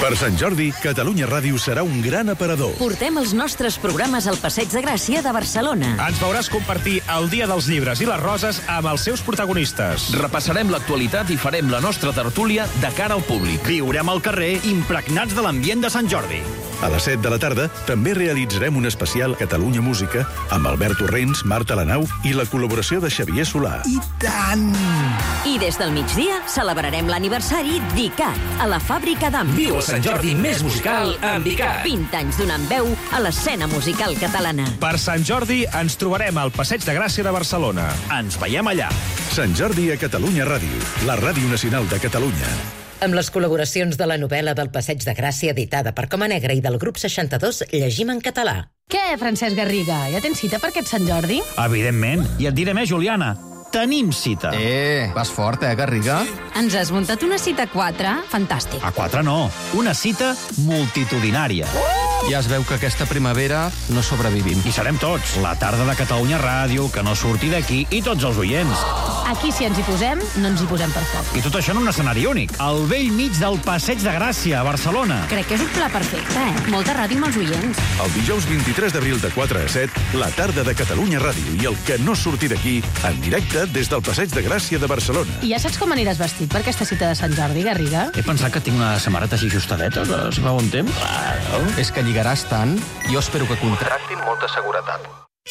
Per Sant Jordi, Catalunya Ràdio serà un gran aparador. Portem els nostres programes al Passeig de Gràcia de Barcelona. Ens veuràs compartir el Dia dels Llibres i les Roses amb els seus protagonistes. Repassarem l'actualitat i farem la nostra tertúlia de cara al públic. Viurem al carrer impregnats de l'ambient de Sant Jordi. A les set de la tarda també realitzarem un especial Catalunya Música amb Albert Torrents, Marta Lanau i la col·laboració de Xavier Solà. I tant! I des del migdia celebrarem l'aniversari d'ICAT a la Fàbrica d'Am. Viu el Sant Jordi més musical amb ICAT. vint anys donant veu a l'escena musical catalana. Per Sant Jordi ens trobarem al Passeig de Gràcia de Barcelona. Ens veiem allà. Sant Jordi a Catalunya Ràdio, la ràdio nacional de Catalunya. Amb les col·laboracions de la novel·la del Passeig de Gràcia editada per Coma Negra i del grup seixanta-dos Llegim en català. Què, Francesc Garriga? Ja tens cita per aquest Sant Jordi? Evidentment. I et diré més, Juliana. Tenim cita. Eh, vas fort, eh, Garriga? Ens has muntat una cita a quatre? Fantàstic. A quatre no. Una cita multitudinària. Ja es veu que aquesta primavera no sobrevivim. I serem tots. La tarda de Catalunya Ràdio, que no surti d'aquí, i tots els oients. Aquí, si ens hi posem, no ens hi posem per foc. I tot això en un escenari únic. Al vell mig del Passeig de Gràcia, a Barcelona. Crec que és un pla perfecte, eh? Molta ràdio amb els oients. El dijous vint-i-tres d'abril de quatre a set, la tarda de Catalunya Ràdio i el que no surti d'aquí, en directe des del Passeig de Gràcia de Barcelona. I ja saps com aniràs vestit per aquesta cita de Sant Jordi, Garriga? He pensat que tinc una samarreta així ajustadeta, que si fa bon temps. Claro. És que lligaràs tant, jo espero que contractin molta seguretat.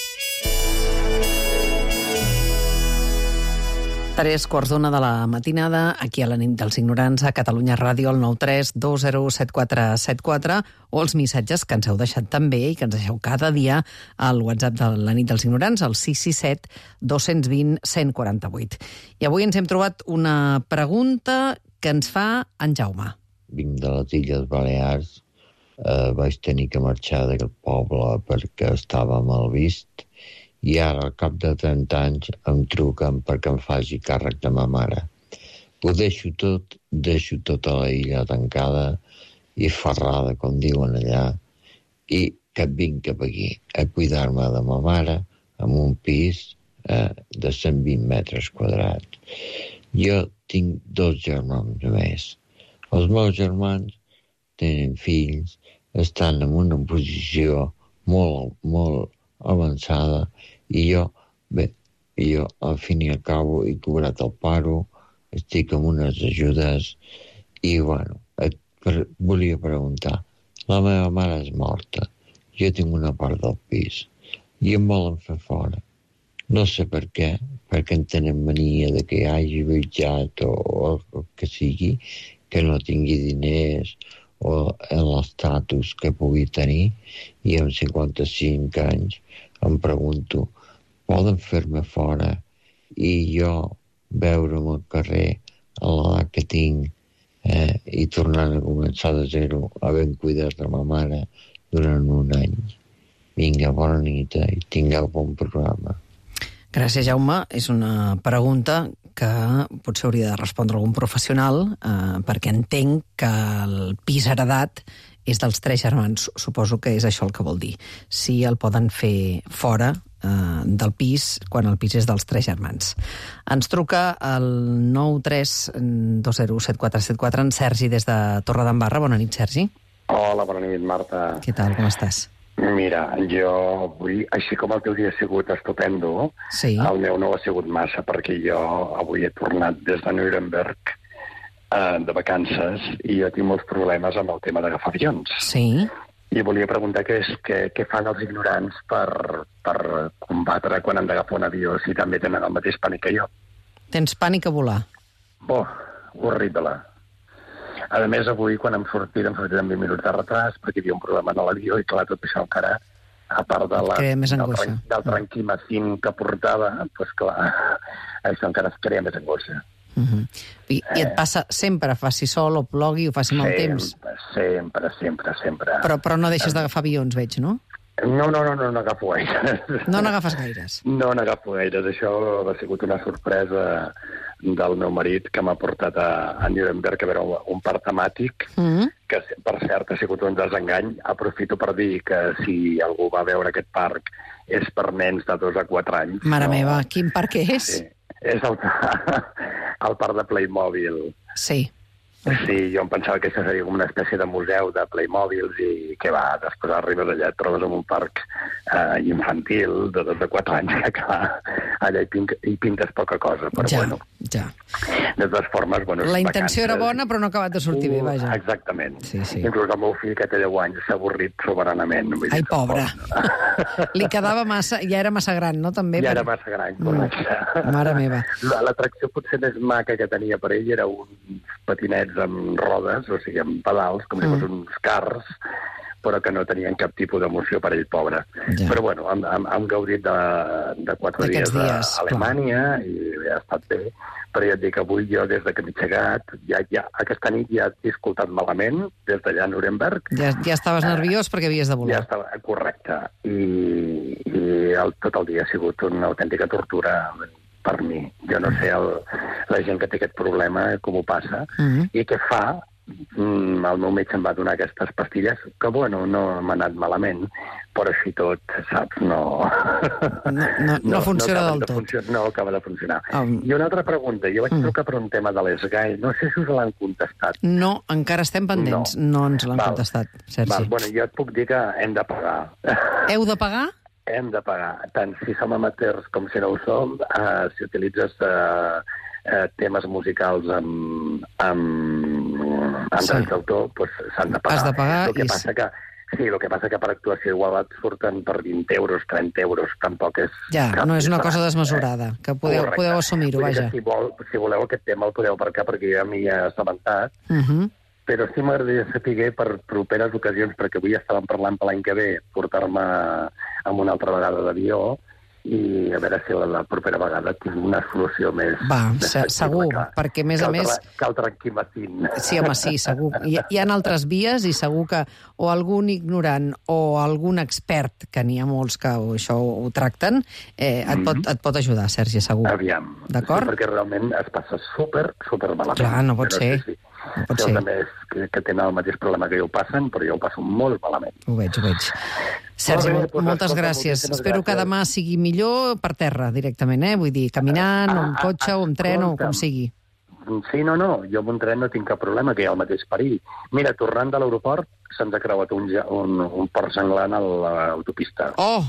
Tres quarts d'una de la matinada, aquí a la nit dels ignorants, a Catalunya Ràdio, al nou tres dos zero set quatre set quatre, o els missatges que ens heu deixat també i que ens deixeu cada dia al WhatsApp de la nit dels ignorants, al sis sis set dos dos zero un zero quatre vuit. I avui ens hem trobat una pregunta que ens fa en Jaume. Vinc de les Illes Balears, eh, vaig tenir que marxar d'aquest poble perquè estava mal vist, i ara, al cap de trenta anys, em truquen perquè em faci càrrec de ma mare. Ho deixo tot, deixo tota la illa tancada i ferrada, com diuen allà, i que vinc cap aquí a cuidar-me de ma mare en un pis eh, de cent vint metres quadrats. Jo tinc dos germans més. Els meus germans tenen fills, estan en una posició molt, molt avançada, i jo, bé, jo al fin i al cabo he cobrat el paro, estic amb unes ajudes i, bueno, et per, volia preguntar, la meva mare és morta, jo tinc una part del pis i em volen fer fora. No sé per què, perquè en tenen mania de que hagi viatjat o, o el que sigui, que no tingui diners o l'estatus que pugui tenir, i amb cinquanta-cinc anys em pregunto, poden fer-me fora i jo veure'm al carrer a l'edat que tinc eh, i tornant a començar de zero, havent cuidat de ma mare durant un any. Vinga, bona nit i tingueu bon programa. Gràcies, Jaume. És una pregunta que potser hauria de respondre algun professional, eh, perquè entenc que el pis heredat és dels tres germans. Suposo que és això el que vol dir. Si el poden fer fora eh, del pis quan el pis és dels tres germans. Ens truca el nou tres dos zero set quatre set quatre en Sergi des de Torredembarra. Bona nit, Sergi. Hola, bona nit, Marta. Què tal, com estàs? Mira, jo avui, així com el teu dia ha sigut estupendo, sí. El meu no ha sigut massa, perquè jo avui he tornat des de Nuremberg eh, de vacances i jo tinc molts problemes amb el tema d'agafar avions. Sí. I volia preguntar què, és, què, què fan els ignorants per, per combatre quan han d'agafar un avió, si també tenen el mateix pànic que jo. Tens pànic a volar? Oh, horrible. A més, avui, quan hem sortit, hem sortit amb vint minuts de retras, perquè hi havia un problema en l'avió, i clar, tot això encara, a part de la, crea més del, angoixa. del tranquimacin que portava, doncs clar, això encara es crea més angoixa. Uh-huh. I, I et passa sempre, faci sol o plogui o faci mal temps? Sempre, sempre, sempre. Però, però no deixes d'agafar avions, veig, no? No, no, no, no, no agafo gaires. No n'agafes gaires? No n'agafo gaires. Això ha sigut una sorpresa del meu marit que m'ha portat a, a Nuremberg a veure un, un parc temàtic, mm-hmm. que per cert ha sigut un desengany. Aprofito per dir que si algú va veure aquest parc és per nens de dos a quatre anys. Mare no? meva, quin parc és? Sí. És el, el parc de Playmobil. Sí. Sí, jo em pensava que això seria com una espècie de museu de Playmobils i que va, després arribes allà, et trobes en un parc eh, infantil de dos de quatre anys que clar, allà hi, pin hi pintes poca cosa, però ja, bueno. Ja. De totes formes, bueno... La intenció era bona, però no ha acabat de sortir bé, vaja. Exactament. Sí, sí. Inclús el meu fill, que té deu anys, s'ha avorrit soberanament. Ai, pobre. Li quedava massa... Ja era massa gran, no? També, ja per... era massa gran, correcte. Mm. Mare meva. L'atracció potser més maca que tenia per ell era uns patinets amb rodes, o sigui, amb pedals, com mm. si fos uns cars, però que no tenien cap tipus d'emoció per ell, pobre. Ja. Però, bueno, hem, hem, hem gaudit de, de quatre dies, dies a Alemanya clar. I ha estat bé, però ja et dic, avui jo, des de que m'he aixecat, ja, ja, aquesta nit ja he escoltat malament, des d'allà a Nuremberg. Ja, ja estaves uh, nerviós perquè havies de volar. Ja estava, correcte. I, i el, tot el dia ha sigut una autèntica tortura per mi. Jo no sé el, la gent que té aquest problema, com ho passa, uh -huh. i què fa. Mm, el meu metge em va donar aquestes pastilles que, bueno, no m'ha anat malament, però així tot, saps, no... No, no, no funciona no del tot. Funcionar, no acaba de funcionar. Um... I una altra pregunta. Jo vaig mm. trucar per un tema de l'Esgai. No sé si us l'han contestat. No, encara estem pendents. No, no ens l'han contestat, Sergi. Val, bueno, jo et puc dir que hem de pagar. Heu de pagar? Hem de pagar. Tant si som amateurs com si no ho som, uh, si utilitzes... Uh, Eh, temes musicals amb, amb, amb sí. drets d'autor, doncs s'han de pagar. Has de pagar el que i... passa que, sí, el que passa que per actuació igual et surten per vint euros, trenta euros, tampoc és... Ja, no és una cosa desmesurada, eh? que podeu, podeu assumir-ho, vaja. Si, vol, si voleu aquest tema el podeu aparcar perquè jo m'hi he assabentat, uh -huh. però sí m'agradaria saber per properes ocasions, perquè avui estàvem parlant per l'any que ve, portar-me amb una altra vegada d'avió, i a veure si la, la propera vegada tinc una solució més... Va, més segur, que, perquè a més cal a més... Cal tranquil·macin. Sí, home, sí, segur. Hi, hi ha altres vies i segur que o algun ignorant o algun expert, que n'hi ha molts que això ho tracten, eh, et, pot, et pot ajudar, Sergi, segur. Aviam. D'acord? Sí, perquè realment es passa super, super malament. Clar, no pot però ser. Sí, sí. No pot sí, ser. També és que, que tenen el mateix problema que jo ho passen, però jo ho passo molt malament. Ho veig, ho veig. Sergi, molt bé, doncs, moltes escolta, gràcies. Espero gràcies. que demà sigui millor per terra, directament, eh? Vull dir, caminant, ah, o amb cotxe, ah, o amb tren, o com sigui. Sí, no, no, jo amb un tren no tinc cap problema, que hi ha el mateix perill. Mira, tornant de l'aeroport, se'ns ha creuat un, un, un port senglant a l'autopista. Oh!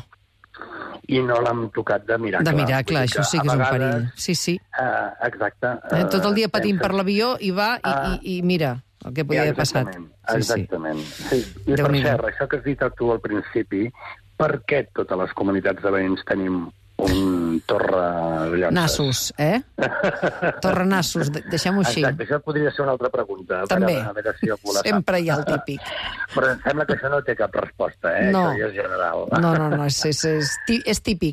I no l'hem tocat de miracle. De miracle, això sí que és vegades, un perill. Sí, sí. Uh, exacte. Uh, Tot el dia patint penses... per l'avió i va i, uh, i, i mira el que podia haver passat. Sí, exactament. Sí. Sí. I per cert, això que has dit tu al principi, per què totes les comunitats de veïns tenim un torre llonces? Nassos, eh? Torre Nassos, deixem-ho així. Exacte, això podria ser una altra pregunta. També, a veure si sempre hi ha el típic. Però em sembla que això no té cap resposta, eh? No, això ja és general. no, no, no és, és, és, és típic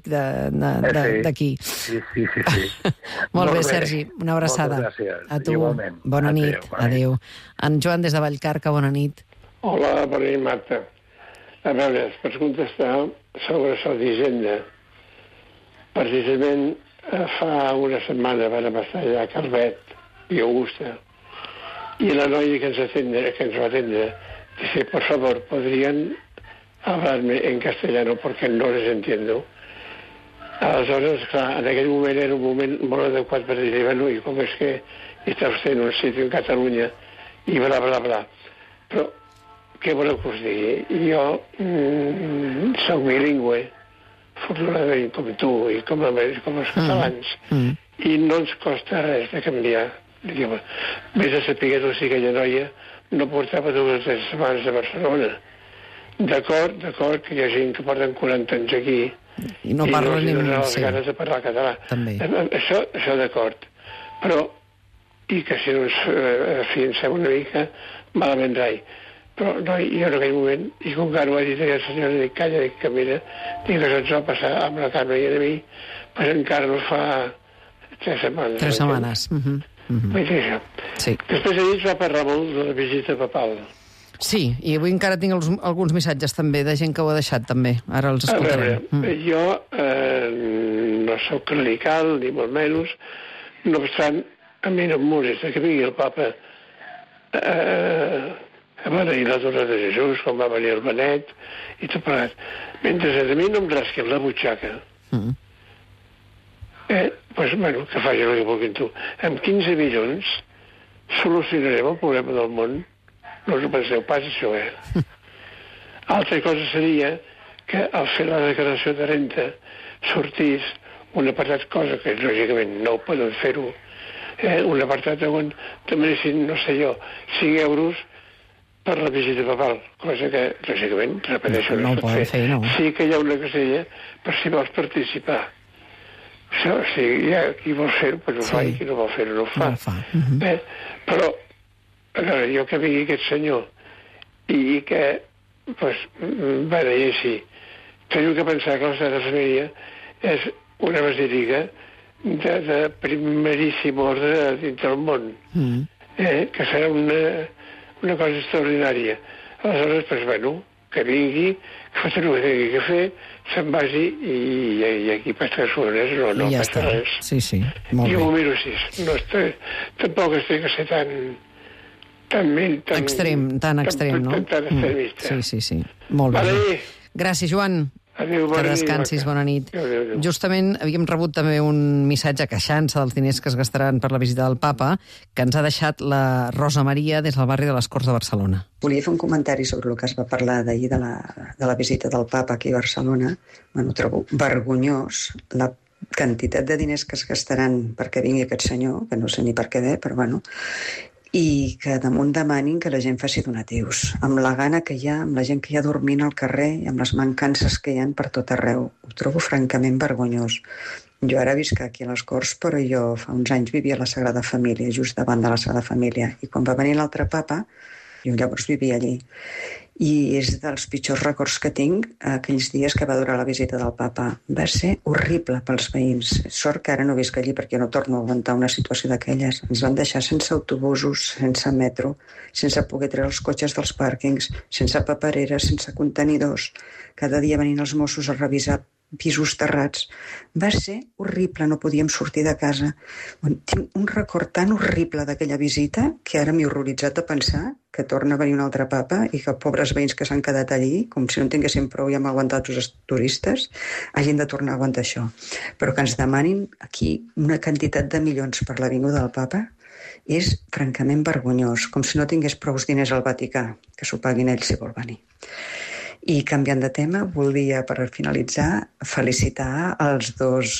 d'aquí. Sí, sí, sí. sí. Molt, Molt bé, bé, Sergi, una abraçada. Moltes gràcies. A tu, igualment. Bona adéu, nit, bona adéu. Nit. En Joan des de Vallcarca, bona nit. Hola, bona nit, Marta. A veure, pots contestar sobre això d'Hisenda. Precisament fa una setmana vam estar allà a Calvet i Augusta, y la noia que ens, atende, que ens va atendre dice, por favor, ¿podrían hablarme en castellano porque no les entiendo? Aleshores, clar, en aquell moment era un moment molt adequat per dir, bueno, i com és que està vostè en un sitio en Catalunya i bla, bla, bla. Però, què voleu que us digui? Jo mm, soc bilingüe, afortunadament com tu i com, com els catalans, mm. Mm. i no ens costa res de canviar. Diguem, vés a saber que si aquella noia no portava dues o tres setmanes a Barcelona. D'acord, d'acord, que hi ha gent que porten quaranta anys aquí i no parla i no ni les sí. ganes de parlar català. També. Això, això d'acord. Però, i que si no ens eh, fiancem una mica, malament rai. Però no, jo en aquell moment, i com que ho ha dit aquella senyora, dic, calla, dic que mira, dic que ens va passar amb la Carme i a mi, pues encara no fa tres setmanes. Tres setmanes. Uh -huh. Uh -huh. Vull dir això. Sí. Després ahir es va parlar molt de la visita papal. Sí, i avui encara tinc els, alguns missatges també de gent que ho ha deixat també. Ara els escoltarem. A veure, mm. jo eh, no sóc clerical, ni molt menys. No obstant, a mi no em molesta que vingui el papa eh, a beneir la Torre de Jesús, com va venir el Benet, i tot plegat. Mentre a mi no em rasquen la butxaca, mm. eh, doncs, bueno, que facin el que vulguin tu. Amb quinze milions solucionarem el problema del món. No us ho penseu pas, això, eh? Altra cosa seria que al fer la declaració de renta sortís un apartat, cosa que lògicament no ho poden fer-ho, eh, un apartat on demanessin, no sé jo, cinc euros per la visita papal, cosa que, lògicament, repeteixo, no, no es pot fer. fer no. Sí que hi ha una casella per si vols participar. Això, o sigui, ja, qui vol fer-ho, doncs ho sí. fa, i qui no vol fer-ho, no ho fa. No ho fa. Uh-huh. eh, però, a veure, jo que vingui aquest senyor i que, doncs, va dir així, teniu que pensar que la Sagrada Família és una basílica de, de primeríssim ordre dins del món, mm. eh, que serà una, una cosa extraordinària. Aleshores, doncs, bueno, que vingui, que faci el que tingui que fer, se'n vagi i, i, i aquí passa sones, no, no ja passa res. Sí, sí, molt jo bé. Jo m'ho miro així. No estic, tampoc estic a ser tan... tan, tan extrem, tan extrem, tan, no? Tan, tan extremista. Mm. Sí, sí, sí. Molt bé. Vale. Gràcies, Joan. Adéu, bona que descansis, nit, bona nit. Adéu, adéu. Justament havíem rebut també un missatge queixant-se dels diners que es gastaran per la visita del papa, que ens ha deixat la Rosa Maria des del barri de les Corts de Barcelona. Volia fer un comentari sobre el que es va parlar d'ahir de, la, de la visita del papa aquí a Barcelona. Bueno, trobo vergonyós la quantitat de diners que es gastaran perquè vingui aquest senyor, que no sé ni per què ve, però bueno, i que damunt demanin que la gent faci donatius, amb la gana que hi ha, amb la gent que hi ha dormint al carrer i amb les mancances que hi ha per tot arreu. Ho trobo francament vergonyós. Jo ara visc aquí a les Corts, però jo fa uns anys vivia a la Sagrada Família, just davant de la Sagrada Família, i quan va venir l'altre papa, jo llavors vivia allí. I és dels pitjors records que tinc aquells dies que va durar la visita del papa. Va ser horrible pels veïns. Sort que ara no visc allí perquè no torno a aguantar una situació d'aquelles. Ens van deixar sense autobusos, sense metro, sense poder treure els cotxes dels pàrquings, sense papereres, sense contenidors. Cada dia venint els Mossos a revisar pisos terrats. Va ser horrible, no podíem sortir de casa. Bueno, tinc un record tan horrible d'aquella visita que ara m'he horroritzat de pensar que torna a venir un altre papa i que pobres veïns que s'han quedat allí, com si no en tinguessin prou i hem aguantat els turistes, hagin de tornar a aguantar això. Però que ens demanin aquí una quantitat de milions per la vinguda del papa és francament vergonyós, com si no tingués prou diners al Vaticà, que s'ho paguin ells si vol venir. I canviant de tema, volia, per finalitzar, felicitar els dos,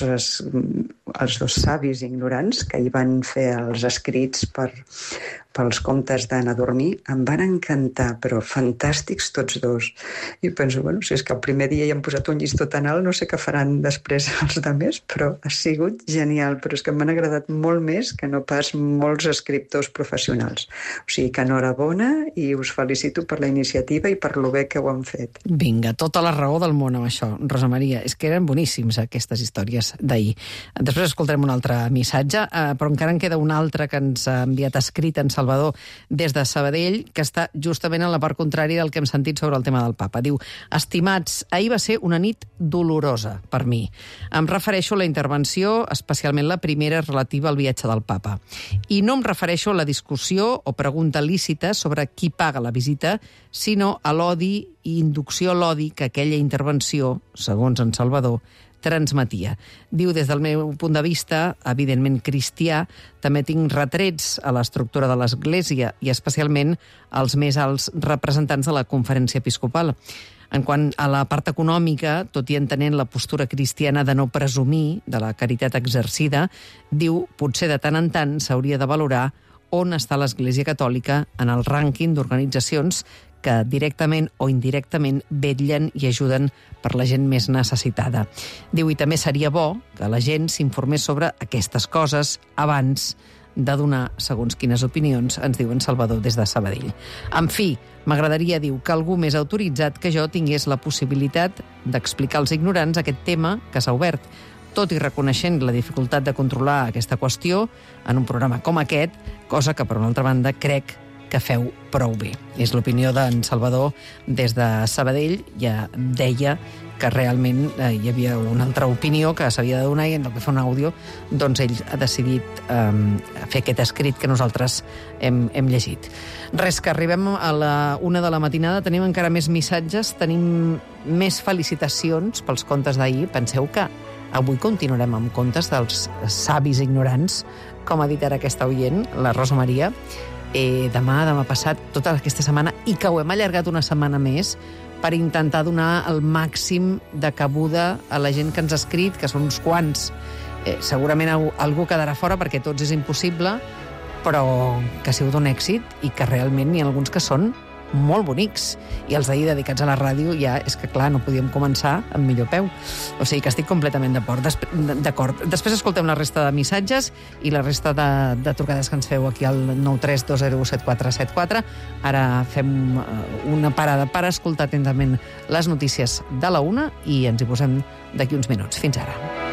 els dos savis ignorants que hi van fer els escrits per, pels contes d'anar a dormir. Em van encantar, però fantàstics tots dos. I penso, bueno, si és que el primer dia ja han posat un llistó tan alt, no sé què faran després els altres, però ha sigut genial. Però és que m'han agradat molt més que no pas molts escriptors professionals. O sigui que enhorabona i us felicito per la iniciativa i per lo bé que ho han fet. Vinga, tota la raó del món amb això, Rosa Maria. És que eren boníssims, aquestes històries d'ahir. Després escoltarem un altre missatge, però encara en queda un altre que ens ha enviat escrit en Salvador des de Sabadell, que està justament en la part contrària del que hem sentit sobre el tema del papa. Diu, estimats, ahir va ser una nit dolorosa per mi. Em refereixo a la intervenció, especialment la primera relativa al viatge del papa. I no em refereixo a la discussió o pregunta lícita sobre qui paga la visita, sinó a l'odi i inducció a l'odi que aquella intervenció, segons en Salvador, transmetia. Diu, des del meu punt de vista, evidentment cristià, també tinc retrets a l'estructura de l'Església i especialment als més alts representants de la Conferència Episcopal. En quant a la part econòmica, tot i entenent la postura cristiana de no presumir de la caritat exercida, diu, potser de tant en tant s'hauria de valorar on està l'Església Catòlica en el rànquing d'organitzacions que directament o indirectament vetllen i ajuden per la gent més necessitada. Diu, i també seria bo que la gent s'informés sobre aquestes coses abans de donar segons quines opinions, ens diu en Salvador des de Sabadell. En fi, m'agradaria, diu, que algú més autoritzat que jo tingués la possibilitat d'explicar als ignorants aquest tema que s'ha obert, tot i reconeixent la dificultat de controlar aquesta qüestió en un programa com aquest, cosa que, per una altra banda, crec que feu prou bé. És l'opinió d'en Salvador des de Sabadell. Ja deia que realment eh, hi havia una altra opinió que s'havia de donar i en el que fa un àudio, doncs ell ha decidit eh, fer aquest escrit que nosaltres hem, hem llegit. Res, que arribem a la una de la matinada, tenim encara més missatges, tenim més felicitacions pels contes d'ahir. Penseu que Avui continuarem amb contes dels savis ignorants, com ha dit ara aquesta oient, la Rosa Maria. Eh, demà, demà passat, tota aquesta setmana, i que ho hem allargat una setmana més per intentar donar el màxim de cabuda a la gent que ens ha escrit, que són uns quants. Eh, segurament algú quedarà fora perquè tots és impossible, però que ha sigut un èxit i que realment n'hi ha alguns que són molt bonics. I els d'ahir dedicats a la ràdio ja és que, clar, no podíem començar amb millor peu. O sigui que estic completament d'acord. D'acord. Després escoltem la resta de missatges i la resta de, de trucades que ens feu aquí al nou tres dos zero set quatre set quatre. Ara fem una parada per escoltar atentament les notícies de la una i ens hi posem d'aquí uns minuts. Fins ara.